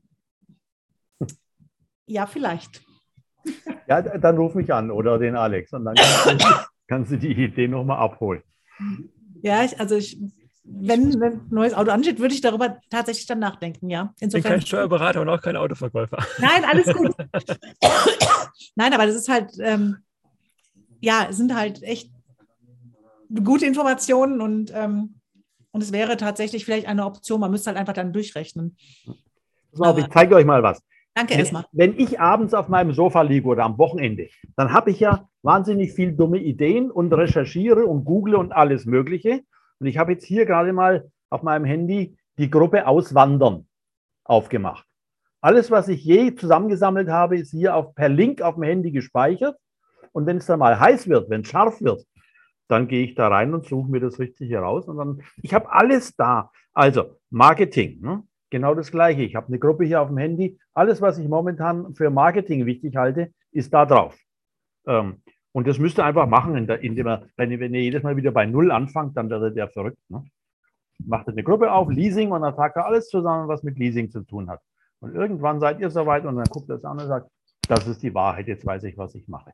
Ja, vielleicht. Ja, dann ruf mich an oder den Alex und dann kannst du, kannst du die Idee nochmal abholen. Ja, ich, also ich, wenn ein neues Auto ansteht, würde ich darüber tatsächlich dann nachdenken, ja. Insofern, ich bin kein Steuerberater und auch kein Autoverkäufer. Nein, alles gut. Nein, aber das ist halt, ähm, ja, es sind halt echt gute Informationen und, ähm, und es wäre tatsächlich vielleicht eine Option, man müsste halt einfach dann durchrechnen. So, ich zeige euch mal was. Danke erstmal. Wenn ich abends auf meinem Sofa liege oder am Wochenende, dann habe ich ja wahnsinnig viel dumme Ideen und recherchiere und google und alles Mögliche. Und ich habe jetzt hier gerade mal auf meinem Handy die Gruppe Auswandern aufgemacht. Alles, was ich je zusammengesammelt habe, ist hier auf, per Link auf dem Handy gespeichert. Und wenn es dann mal heiß wird, wenn es scharf wird, dann gehe ich da rein und suche mir das richtig heraus. Und dann, ich habe alles da. Also Marketing, ne? Genau das Gleiche. Ich habe eine Gruppe hier auf dem Handy. Alles, was ich momentan für Marketing wichtig halte, ist da drauf. Ähm, und das müsst ihr einfach machen, indem ihr, wenn ihr, wenn ihr jedes Mal wieder bei Null anfangt, dann werdet ihr verrückt. Ne? Macht eine Gruppe auf, Leasing, und dann tragt ihr alles zusammen, was mit Leasing zu tun hat. Und irgendwann seid ihr soweit und dann guckt ihr es an und sagt, das ist die Wahrheit, jetzt weiß ich, was ich mache.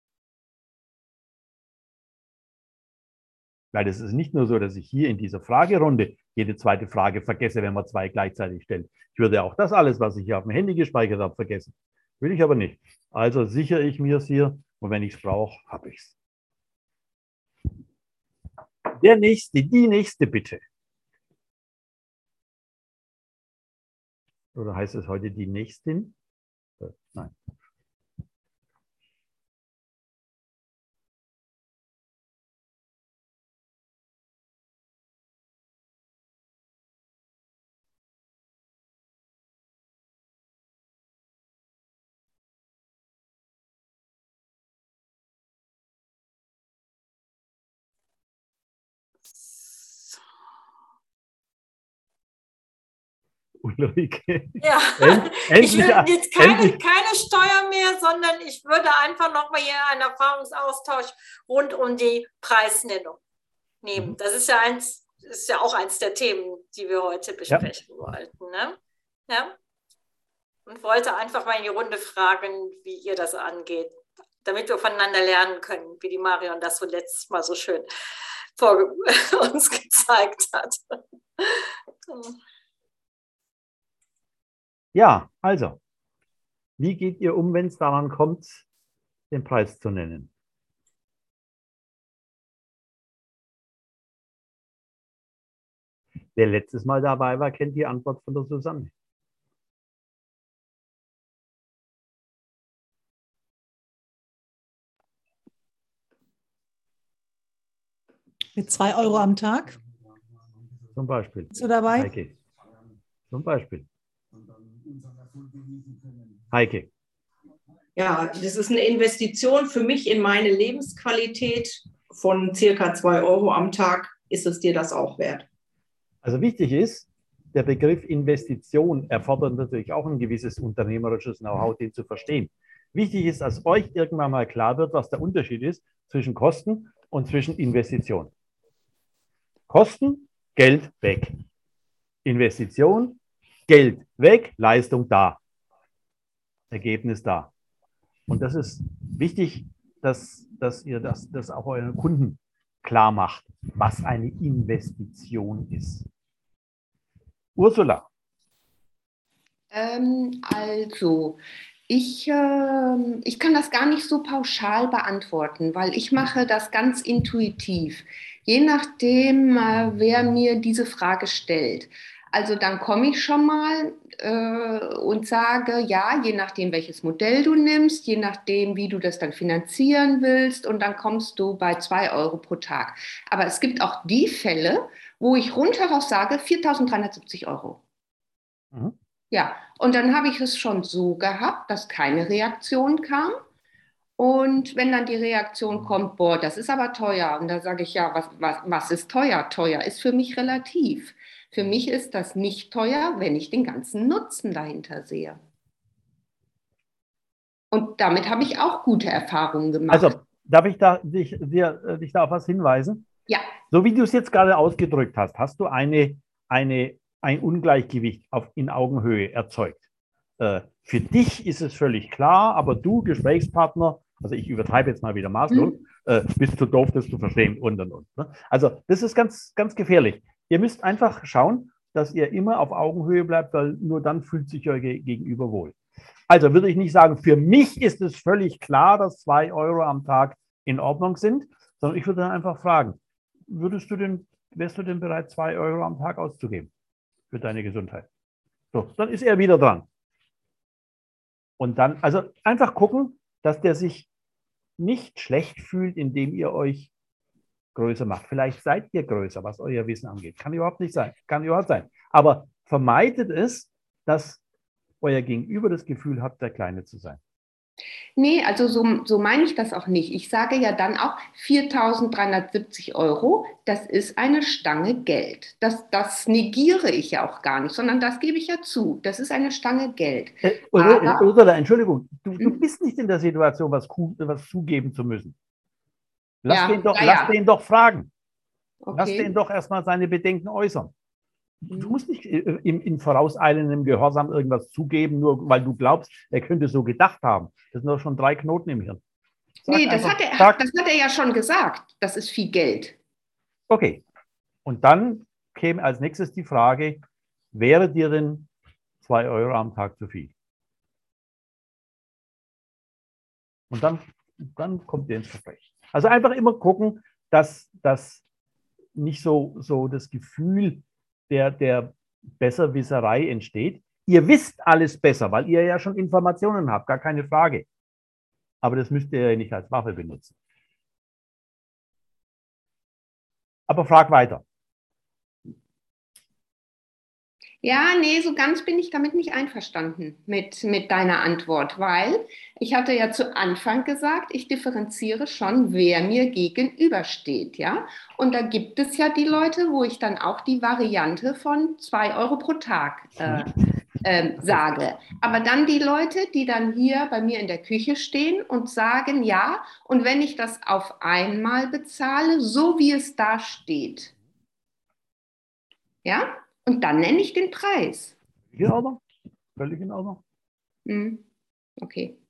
Weil es ist nicht nur so, dass ich hier in dieser Fragerunde jede zweite Frage vergesse, wenn man zwei gleichzeitig stellt. Ich würde auch das alles, was ich hier auf dem Handy gespeichert habe, vergessen. Will ich aber nicht. Also sichere ich mir es hier und wenn ich es brauche, habe ich es. Der nächste, die nächste bitte. Oder heißt es heute die Nächstin? Nein. Ulrike. Ja, End, ich will jetzt keine, endlich. keine Steuer mehr, sondern ich würde einfach nochmal hier einen Erfahrungsaustausch rund um die Preisnennung nehmen. Das ist ja eins, ist ja auch eins der Themen, die wir heute besprechen ja. wollten. Ne? Ja? Und wollte einfach mal in die Runde fragen, wie ihr das angeht, damit wir voneinander lernen können, wie die Marion das so letztes Mal so schön vor uns gezeigt hat. Ja, also, wie geht ihr um, wenn es daran kommt, den Preis zu nennen? Wer letztes Mal dabei war, kennt die Antwort von der Susanne. Mit zwei Euro am Tag? Zum Beispiel. Bist du dabei? Heike. Zum Beispiel. Heike. Ja, das ist eine Investition für mich in meine Lebensqualität von circa zwei Euro am Tag. Ist es dir das auch wert? Also wichtig ist, der Begriff Investition erfordert natürlich auch ein gewisses unternehmerisches Know-how, den zu verstehen. Wichtig ist, dass euch irgendwann mal klar wird, was der Unterschied ist zwischen Kosten und zwischen Investition. Kosten, Geld weg. Investition, Geld weg, Leistung da. Ergebnis da. Und das ist wichtig, dass, dass ihr das, das auch euren Kunden klar macht, was eine Investition ist. Ursula. Ähm, also, ich, äh, ich kann das gar nicht so pauschal beantworten, weil ich mache das ganz intuitiv, je nachdem, äh, wer mir diese Frage stellt. Also dann komme ich schon mal äh, und sage, ja, je nachdem, welches Modell du nimmst, je nachdem, wie du das dann finanzieren willst, und dann kommst du bei zwei Euro pro Tag. Aber es gibt auch die Fälle, wo ich rundheraus sage, viertausenddreihundertsiebzig Euro. Mhm. Ja, und dann habe ich es schon so gehabt, dass keine Reaktion kam. Und wenn dann die Reaktion kommt, boah, das ist aber teuer. Und da sage ich, ja, was, was, was ist teuer? Teuer ist für mich relativ. Für mich ist das nicht teuer, wenn ich den ganzen Nutzen dahinter sehe. Und damit habe ich auch gute Erfahrungen gemacht. Also, darf ich da, dich, dir, dich da auf was hinweisen? Ja. So wie du es jetzt gerade ausgedrückt hast, hast du eine, eine, ein Ungleichgewicht auf, in Augenhöhe erzeugt. Äh, für dich ist es völlig klar, aber du, Gesprächspartner, also ich übertreibe jetzt mal wieder maßlos, mhm. äh, bist du doof, das zu verstehen und und und. Ne? Also das ist ganz, ganz gefährlich. Ihr müsst einfach schauen, dass ihr immer auf Augenhöhe bleibt, weil nur dann fühlt sich euer Gegenüber wohl. Also würde ich nicht sagen, für mich ist es völlig klar, dass zwei Euro am Tag in Ordnung sind, sondern ich würde dann einfach fragen, würdest du denn, wärst du denn bereit, zwei Euro am Tag auszugeben für deine Gesundheit? So, dann ist er wieder dran. Und dann, also einfach gucken, dass der sich nicht schlecht fühlt, indem ihr euch größer macht. Vielleicht seid ihr größer, was euer Wissen angeht. Kann überhaupt nicht sein. Kann überhaupt sein. Aber vermeidet es, dass euer Gegenüber das Gefühl hat, der Kleine zu sein. Nee, also so, so meine ich das auch nicht. Ich sage ja dann auch viertausenddreihundertsiebzig Euro, das ist eine Stange Geld. Das, das negiere ich ja auch gar nicht, sondern das gebe ich ja zu. Das ist eine Stange Geld. Äh, oder, oder, Entschuldigung, du, du bist nicht in der Situation, was, was zugeben zu müssen. Lass, ja, den, doch, ja, lass ja. den doch fragen. Okay. Lass den doch erstmal seine Bedenken äußern. Du musst nicht in, in vorauseilendem Gehorsam irgendwas zugeben, nur weil du glaubst, er könnte so gedacht haben. Das sind doch schon drei Knoten im Hirn. Sag nee, das, einfach, hat er, sag, das hat er ja schon gesagt. Das ist viel Geld. Okay. Und dann käme als nächstes die Frage, wäre dir denn zwei Euro am Tag zu viel? Und dann, dann kommt ihr ins Gespräch. Also einfach immer gucken, dass, dass nicht so, so das Gefühl der, der Besserwisserei entsteht. Ihr wisst alles besser, weil ihr ja schon Informationen habt, gar keine Frage. Aber das müsst ihr ja nicht als Waffe benutzen. Aber frag weiter. Ja, nee, so ganz bin ich damit nicht einverstanden mit, mit deiner Antwort, weil ich hatte ja zu Anfang gesagt, ich differenziere schon, wer mir gegenübersteht, ja. Und da gibt es ja die Leute, wo ich dann auch die Variante von zwei Euro pro Tag äh, äh, sage. Aber dann die Leute, die dann hier bei mir in der Küche stehen und sagen, ja, und wenn ich das auf einmal bezahle, so wie es da steht, ja. Und dann nenne ich den Preis. In Ordnung. Völlig in Ordnung. Mhm. Okay.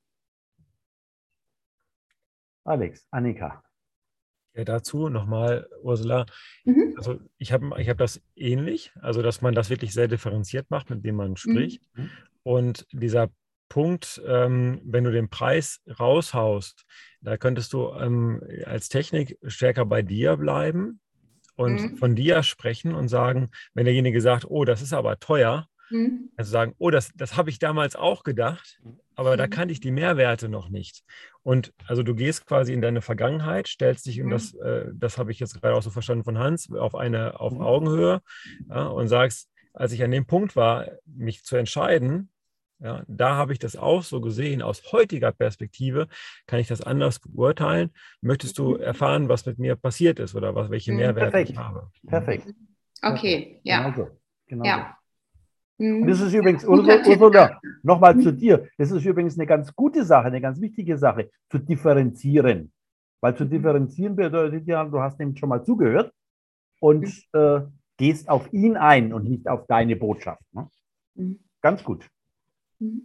Alex, Annika. Ja, dazu nochmal, Ursula. Mhm. Also ich habe ich hab das ähnlich, also dass man das wirklich sehr differenziert macht, mit dem man spricht. Mhm. Und dieser Punkt, ähm, wenn du den Preis raushaust, da könntest du ähm, als Technik stärker bei dir bleiben und mhm. von dir sprechen und sagen, wenn derjenige sagt, oh, das ist aber teuer, mhm. also sagen, oh, das, das habe ich damals auch gedacht, aber mhm. da kannte ich die Mehrwerte noch nicht. Und also du gehst quasi in deine Vergangenheit, stellst dich, mhm. und das, äh, das habe ich jetzt gerade auch so verstanden von Hans, auf eine auf Augenhöhe, ja, und sagst, als ich an dem Punkt war, mich zu entscheiden, ja, da habe ich das auch so gesehen. Aus heutiger Perspektive kann ich das anders beurteilen. Möchtest du erfahren, was mit mir passiert ist oder was, welche Mehrwerte Perfekt. ich habe? Perfekt. Okay, ja. Genau so. Genau ja. so. Und das ist übrigens, Ursula, Ursula, nochmal zu dir, das ist übrigens eine ganz gute Sache, eine ganz wichtige Sache, zu differenzieren. Weil zu differenzieren bedeutet ja, du hast ihm schon mal zugehört und äh, gehst auf ihn ein und nicht auf deine Botschaft. Ne? Mhm. Ganz gut. Mhm.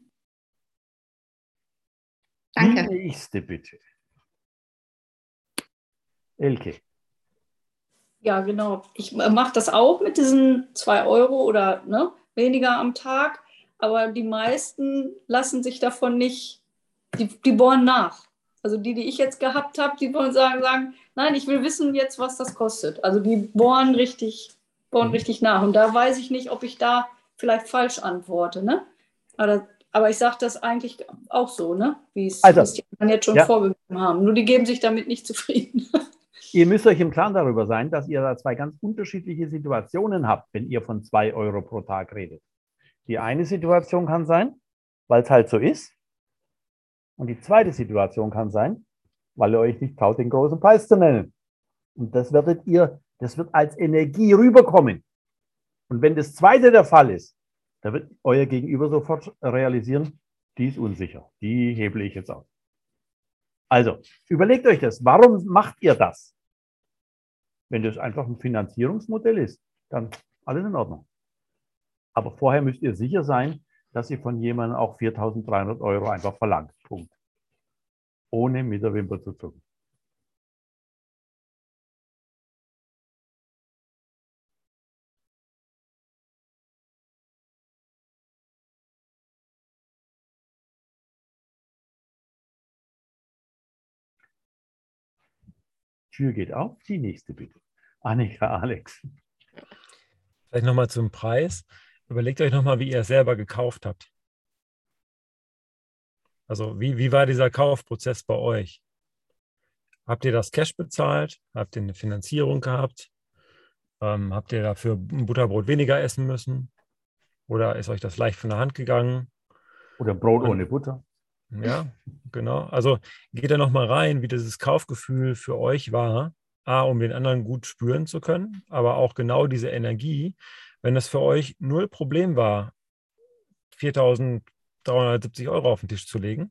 Danke. Die nächste bitte. Elke. Ja, genau. Ich mache das auch mit diesen zwei Euro oder ne, weniger am Tag, aber die meisten lassen sich davon nicht, die, die bohren nach. Also die, die ich jetzt gehabt habe, die wollen sagen, sagen, nein, ich will wissen jetzt, was das kostet. Also die bohren richtig, bohren Mhm. richtig nach. Und da weiß ich nicht, ob ich da vielleicht falsch antworte. Ne? Aber, aber ich sage das eigentlich auch so, ne? wie es Also, wie es die anderen jetzt schon ja. vorgegeben haben. Nur die geben sich damit nicht zufrieden. Ihr müsst euch im Klaren darüber sein, dass ihr da zwei ganz unterschiedliche Situationen habt, wenn ihr von zwei Euro pro Tag redet. Die eine Situation kann sein, weil es halt so ist. Und die zweite Situation kann sein, weil ihr euch nicht traut, den großen Preis zu nennen. Und das werdet ihr, das wird als Energie rüberkommen. Und wenn das zweite der Fall ist, dann wird euer Gegenüber sofort realisieren, die ist unsicher, die hebele ich jetzt aus. Also, überlegt euch das. Warum macht ihr das? Wenn das einfach ein Finanzierungsmodell ist, dann alles in Ordnung. Aber vorher müsst ihr sicher sein, dass ihr von jemandem auch viertausenddreihundert Euro einfach verlangt. Punkt. Ohne mit der Wimper zu zucken. Tür geht auf, die nächste bitte. Annika, Alex. Vielleicht nochmal zum Preis. Überlegt euch nochmal, wie ihr es selber gekauft habt. Also wie, wie war dieser Kaufprozess bei euch? Habt ihr das Cash bezahlt? Habt ihr eine Finanzierung gehabt? Ähm, habt ihr dafür ein Butterbrot weniger essen müssen? Oder ist euch das leicht von der Hand gegangen? Oder Brot Und, ohne Butter. Ja, genau. Also geht da nochmal rein, wie dieses Kaufgefühl für euch war. A, um den anderen gut spüren zu können, aber auch genau diese Energie. Wenn das für euch null Problem war, viertausenddreihundertsiebzig Euro auf den Tisch zu legen,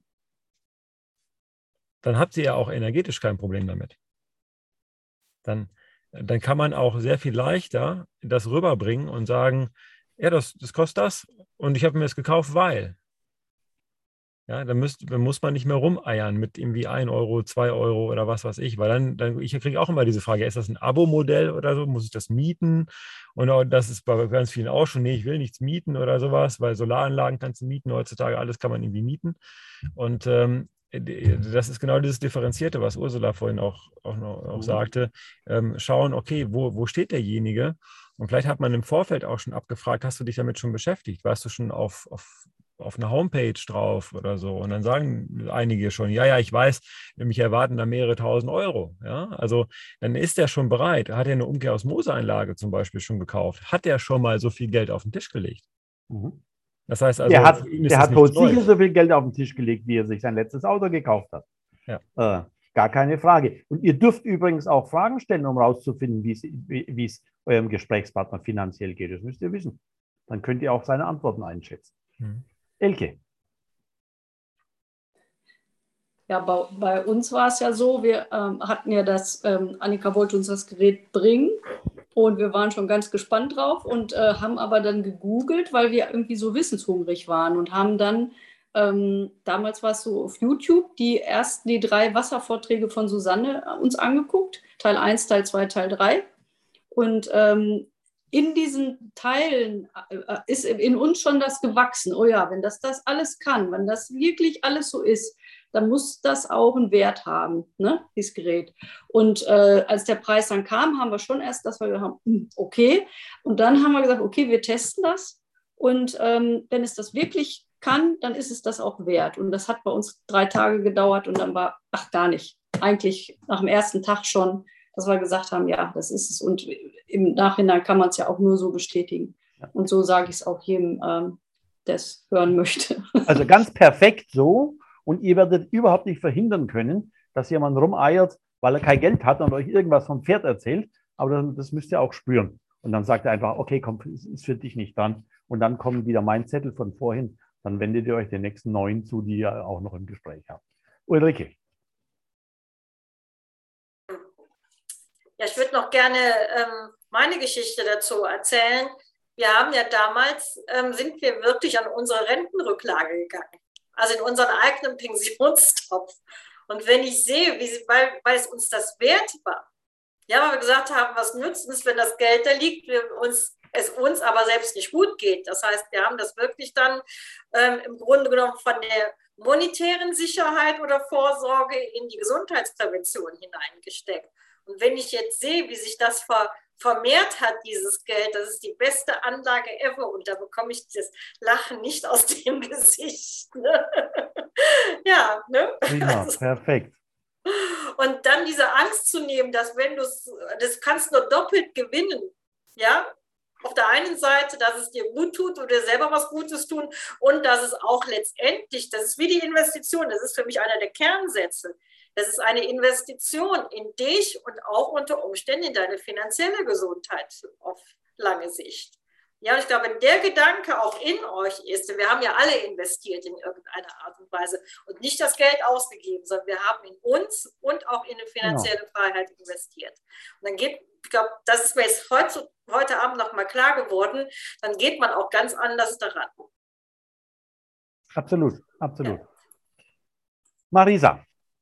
dann habt ihr ja auch energetisch kein Problem damit. Dann, dann kann man auch sehr viel leichter das rüberbringen und sagen, ja, das, das kostet das und ich habe mir das gekauft, weil. Ja, dann, müsst, dann muss man nicht mehr rumeiern mit irgendwie ein Euro, zwei Euro oder was weiß ich, weil dann, dann ich kriege auch immer diese Frage, ist das ein Abo-Modell oder so, muss ich das mieten? Und auch, das ist bei ganz vielen auch schon, nee, ich will nichts mieten oder sowas, weil Solaranlagen kannst du mieten, heutzutage alles kann man irgendwie mieten. Und ähm, das ist genau dieses Differenzierte, was Ursula vorhin auch, auch, noch, auch sagte. Ähm, schauen, okay, wo, wo steht derjenige? Und vielleicht hat man im Vorfeld auch schon abgefragt, hast du dich damit schon beschäftigt? Warst du schon auf, auf, auf einer Homepage drauf oder so? Und dann sagen einige schon, ja, ja, ich weiß, mich erwarten da mehrere tausend Euro. Ja? Also dann ist er schon bereit. Hat er eine Umkehrosmoseanlage zum Beispiel schon gekauft? Hat er schon mal so viel Geld auf den Tisch gelegt? Mhm. Das heißt also, der hat, für ihn ist der das hat wohl nichts Neues. sicher so viel Geld auf den Tisch gelegt, wie er sich sein letztes Auto gekauft hat. Ja. Äh, gar keine Frage. Und ihr dürft übrigens auch Fragen stellen, um rauszufinden, wie es eurem Gesprächspartner finanziell geht. Das müsst ihr wissen. Dann könnt ihr auch seine Antworten einschätzen. Mhm. Elke. Ja, bei, bei uns war es ja so, wir ähm, hatten ja das, ähm, Annika wollte uns das Gerät bringen und wir waren schon ganz gespannt drauf und äh, haben aber dann gegoogelt, weil wir irgendwie so wissenshungrig waren und haben dann, ähm, damals war es so auf YouTube, die ersten, die drei Wasservorträge von Susanne uns angeguckt, Teil eins, Teil zwei, Teil drei und ähm, in diesen Teilen äh, ist in uns schon das gewachsen, oh ja, wenn das das alles kann, wenn das wirklich alles so ist, dann muss das auch einen Wert haben, ne, dieses Gerät. Und äh, als der Preis dann kam, haben wir schon erst, dass wir gesagt haben, okay. Und dann haben wir gesagt, okay, wir testen das. Und ähm, wenn es das wirklich kann, dann ist es das auch wert. Und das hat bei uns drei Tage gedauert und dann war, ach gar nicht, eigentlich nach dem ersten Tag schon, dass wir gesagt haben, ja, das ist es. Und im Nachhinein kann man es ja auch nur so bestätigen. Und so sage ich es auch jedem, ähm, der es hören möchte. Also ganz perfekt so. Und ihr werdet überhaupt nicht verhindern können, dass jemand rumeiert, weil er kein Geld hat und euch irgendwas vom Pferd erzählt. Aber das, das müsst ihr auch spüren. Und dann sagt er einfach, okay, komm, es ist für dich nicht dran. Und dann kommen wieder mein Zettel von vorhin. Dann wendet ihr euch den nächsten neun zu, die ihr auch noch im Gespräch habt. Ulrike. Ja, ich würde noch gerne ähm, meine Geschichte dazu erzählen. wir haben ja damals, ähm, sind wir wirklich an unsere Rentenrücklage gegangen, also in unseren eigenen Pensionstopf. Und wenn ich sehe, wie sie, weil, weil es uns das wert war, ja, weil wir gesagt haben, was nützt es, wenn das Geld da liegt, wir uns, es uns aber selbst nicht gut geht. Das heißt, wir haben das wirklich dann ähm, im Grunde genommen von der monetären Sicherheit oder Vorsorge in die Gesundheitsprävention hineingesteckt. Und wenn ich jetzt sehe, wie sich das ver, vermehrt hat, dieses Geld, das ist die beste Anlage ever. Und da bekomme ich das Lachen nicht aus dem Gesicht. Ne? Ja, ne? Prima, Also, perfekt. und dann diese Angst zu nehmen, dass wenn du es, das kannst nur doppelt gewinnen, ja, auf der einen Seite, dass es dir gut tut und dir selber was Gutes tun und dass es auch letztendlich, das ist wie die Investition, das ist für mich einer der Kernsätze, das ist eine Investition in dich und auch unter Umständen in deine finanzielle Gesundheit auf lange Sicht. Ja, und ich glaube, wenn der Gedanke auch in euch ist, denn wir haben ja alle investiert in irgendeiner Art und Weise und nicht das Geld ausgegeben, sondern wir haben in uns und auch in eine finanzielle Freiheit investiert. Und dann geht, ich glaube, das ist mir jetzt heute, heute Abend nochmal klar geworden, dann geht man auch ganz anders daran. Absolut, absolut. Ja. Marisa.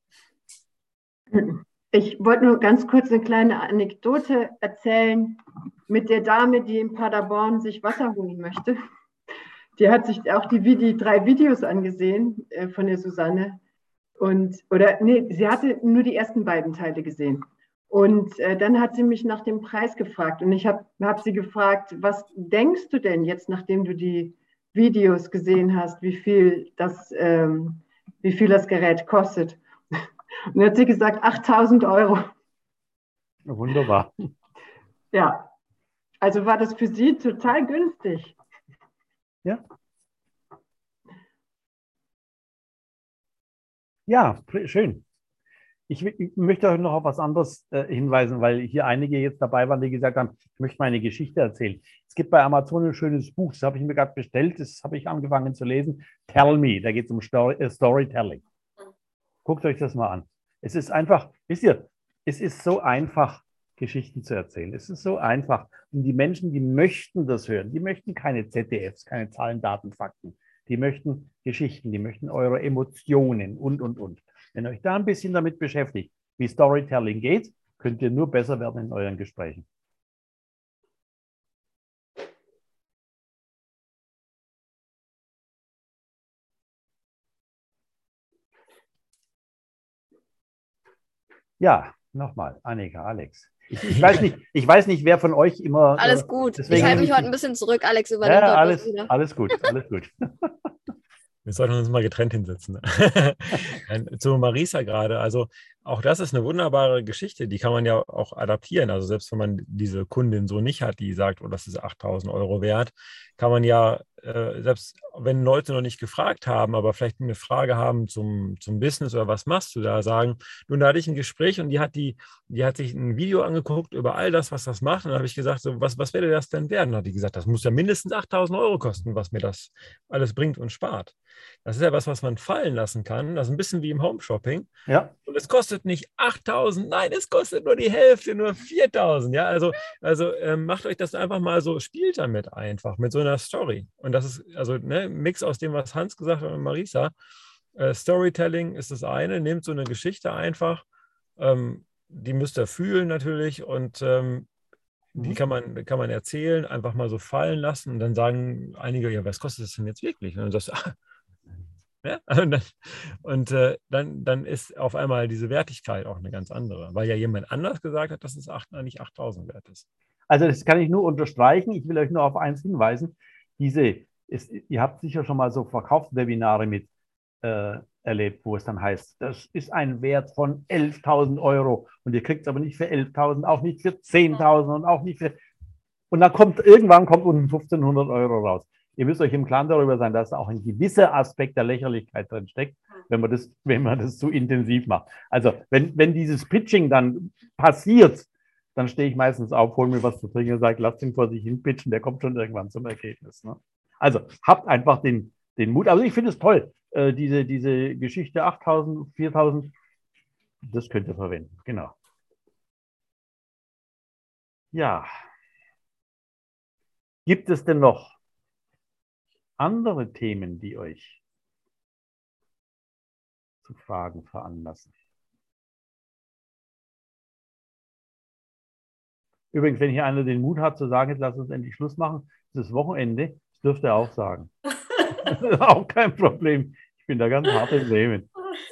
Ich wollte nur ganz kurz eine kleine Anekdote erzählen mit der Dame, die in Paderborn sich Wasser holen möchte. Die hat sich auch die, die drei Videos angesehen äh, von der Susanne. Und, oder nee, sie hatte nur die ersten beiden Teile gesehen. Und äh, dann hat sie mich nach dem Preis gefragt. Und ich habe hab sie gefragt, was denkst du denn jetzt, nachdem du die Videos gesehen hast, wie viel das, ähm, wie viel das Gerät kostet? Und dann hat sie gesagt, achttausend Euro. Wunderbar. Ja, also war das für sie total günstig. Ja. Ja, schön. Ich, ich möchte euch noch auf was anderes äh, hinweisen, weil hier einige jetzt dabei waren, die gesagt haben, ich möchte meine Geschichte erzählen. Es gibt bei Amazon ein schönes Buch, das habe ich mir gerade bestellt, das habe ich angefangen zu lesen. Tell Me, da geht es um Story, äh, Storytelling. Guckt euch das mal an. Es ist einfach, wisst ihr, es ist so einfach, Geschichten zu erzählen. Es ist so einfach. Und die Menschen, die möchten das hören, die möchten keine Z D Fs, keine Zahlen, Daten, Fakten. Die möchten Geschichten, die möchten eure Emotionen und, und, und. Wenn ihr euch da ein bisschen damit beschäftigt, wie Storytelling geht, könnt ihr nur besser werden in euren Gesprächen. Ja, nochmal, Annika, Alex. Ich, ich, weiß nicht, ich weiß nicht, wer von euch immer... Alles gut. Deswegen, ich halte mich heute ein bisschen zurück. Alex übernimmt ja, heute alles, wieder. Alles gut, alles gut. Wir sollten uns mal getrennt hinsetzen. Zu Marisa gerade, also auch das ist eine wunderbare Geschichte, die kann man ja auch adaptieren. Also selbst wenn man diese Kundin so nicht hat, die sagt, oh, das ist achttausend Euro wert, kann man ja, äh, selbst wenn Leute noch nicht gefragt haben, aber vielleicht eine Frage haben zum, zum Business oder was machst du da, sagen, nun, da hatte ich ein Gespräch und die hat, die, die hat sich ein Video angeguckt über all das, was das macht. Und dann habe ich gesagt, so, was, was werde das denn werden? Dann hat die gesagt, das muss ja mindestens achttausend Euro kosten, was mir das alles bringt und spart. Das ist ja was, was man fallen lassen kann. Das ist ein bisschen wie im Home-Shopping. Ja. Und es kostet nicht achttausend, nein, es kostet nur die Hälfte, nur viertausend. Ja, also, also ähm, macht euch das einfach mal so, spielt damit einfach, mit so einer Story. Und das ist also ne, ein Mix aus dem, was Hans gesagt hat und Marisa. Äh, Storytelling ist das eine, nehmt so eine Geschichte einfach, ähm, die müsst ihr fühlen natürlich und ähm, mhm. die kann man, kann man erzählen, einfach mal so fallen lassen und dann sagen einige, ja, was kostet das denn jetzt wirklich? Und dann sagst du, ah, ja? Und, dann, und äh, dann, dann ist auf einmal diese Wertigkeit auch eine ganz andere, weil ja jemand anders gesagt hat, dass es acht, nicht achttausend wert ist. Also das kann ich nur unterstreichen. Ich will euch nur auf eins hinweisen. Diese, ist, ihr habt sicher schon mal so Verkaufswebinare mit äh, erlebt, wo es dann heißt, das ist ein Wert von elftausend Euro und ihr kriegt es aber nicht für elftausend, auch nicht für zehntausend und auch nicht für... Und dann kommt, irgendwann kommt unten fünfzehnhundert Euro raus. Ihr müsst euch im Klaren darüber sein, dass da auch ein gewisser Aspekt der Lächerlichkeit drin steckt, wenn man das, wenn man das zu intensiv macht. Also wenn, wenn dieses Pitching dann passiert, dann stehe ich meistens auf, hole mir was zu trinken und sage, lasst ihn vor sich hin pitchen, der kommt schon irgendwann zum Ergebnis. Ne? Also habt einfach den, den Mut. Also ich finde es toll, äh, diese, diese Geschichte achttausend, viertausend, das könnt ihr verwenden. Genau. Ja. Gibt es denn noch andere Themen, die euch zu Fragen veranlassen? Übrigens, wenn hier einer den Mut hat zu sagen, jetzt lass uns endlich Schluss machen, es ist Wochenende, das dürfte er auch sagen. Das ist auch kein Problem. Ich bin da ganz hart im Leben.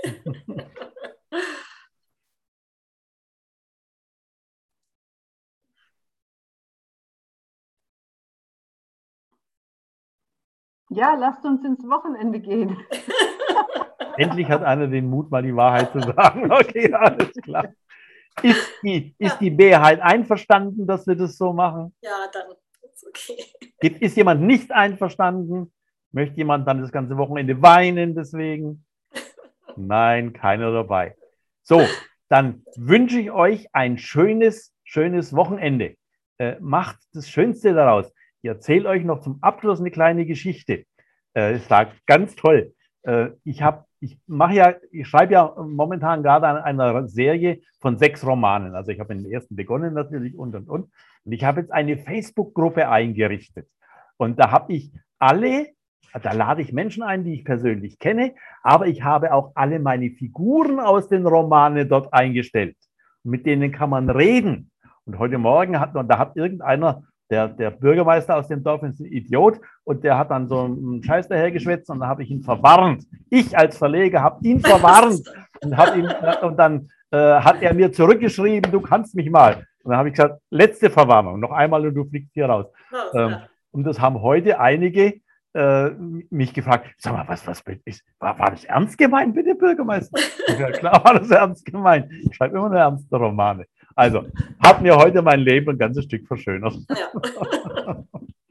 Ja, lasst uns ins Wochenende gehen. Endlich hat einer den Mut, mal die Wahrheit zu sagen. Okay, alles klar. Ist die, ist die Mehrheit einverstanden, dass wir das so machen? Ja, dann ist okay. Gibt, ist jemand nicht einverstanden? Möchte jemand dann das ganze Wochenende weinen deswegen? Nein, keiner dabei. So, dann wünsche ich euch ein schönes, schönes Wochenende. Äh, macht das Schönste daraus. Ich erzähle euch noch zum Abschluss eine kleine Geschichte. Äh, es war ganz toll. Äh, ich habe, ich mache ja, ich schreibe ja momentan gerade an einer Serie von sechs Romanen. Also ich habe den ersten begonnen natürlich und und und. Und ich habe jetzt eine Facebook-Gruppe eingerichtet. Und da habe ich alle, da lade ich Menschen ein, die ich persönlich kenne, aber ich habe auch alle meine Figuren aus den Romanen dort eingestellt. Mit denen kann man reden. Und heute Morgen hat, und da hat irgendeiner, der, der Bürgermeister aus dem Dorf ist ein Idiot und der hat dann so einen Scheiß dahergeschwätzt und dann habe ich ihn verwarnt. Ich als Verleger habe ihn verwarnt und, hab ihn, und dann äh, hat er mir zurückgeschrieben, du kannst mich mal. Und dann habe ich gesagt, letzte Verwarnung, noch einmal und du fliegst hier raus. Ähm, und das haben heute einige äh, mich gefragt, sag mal, was, was ist, war, war das ernst gemeint mit dem Bürgermeister? Ja, klar war das ernst gemeint. Ich schreibe immer nur ernste Romane. Also, hat mir heute mein Leben ein ganzes Stück verschönert. Ja.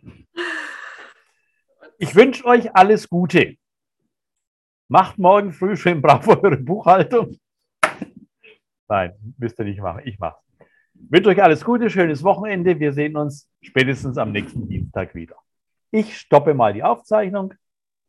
Ich wünsche euch alles Gute. Macht morgen früh schön brav eure Buchhaltung. Nein, müsst ihr nicht machen. Ich mache es. Ich wünsche euch alles Gute, schönes Wochenende. Wir sehen uns spätestens am nächsten Dienstag wieder. Ich stoppe mal die Aufzeichnung.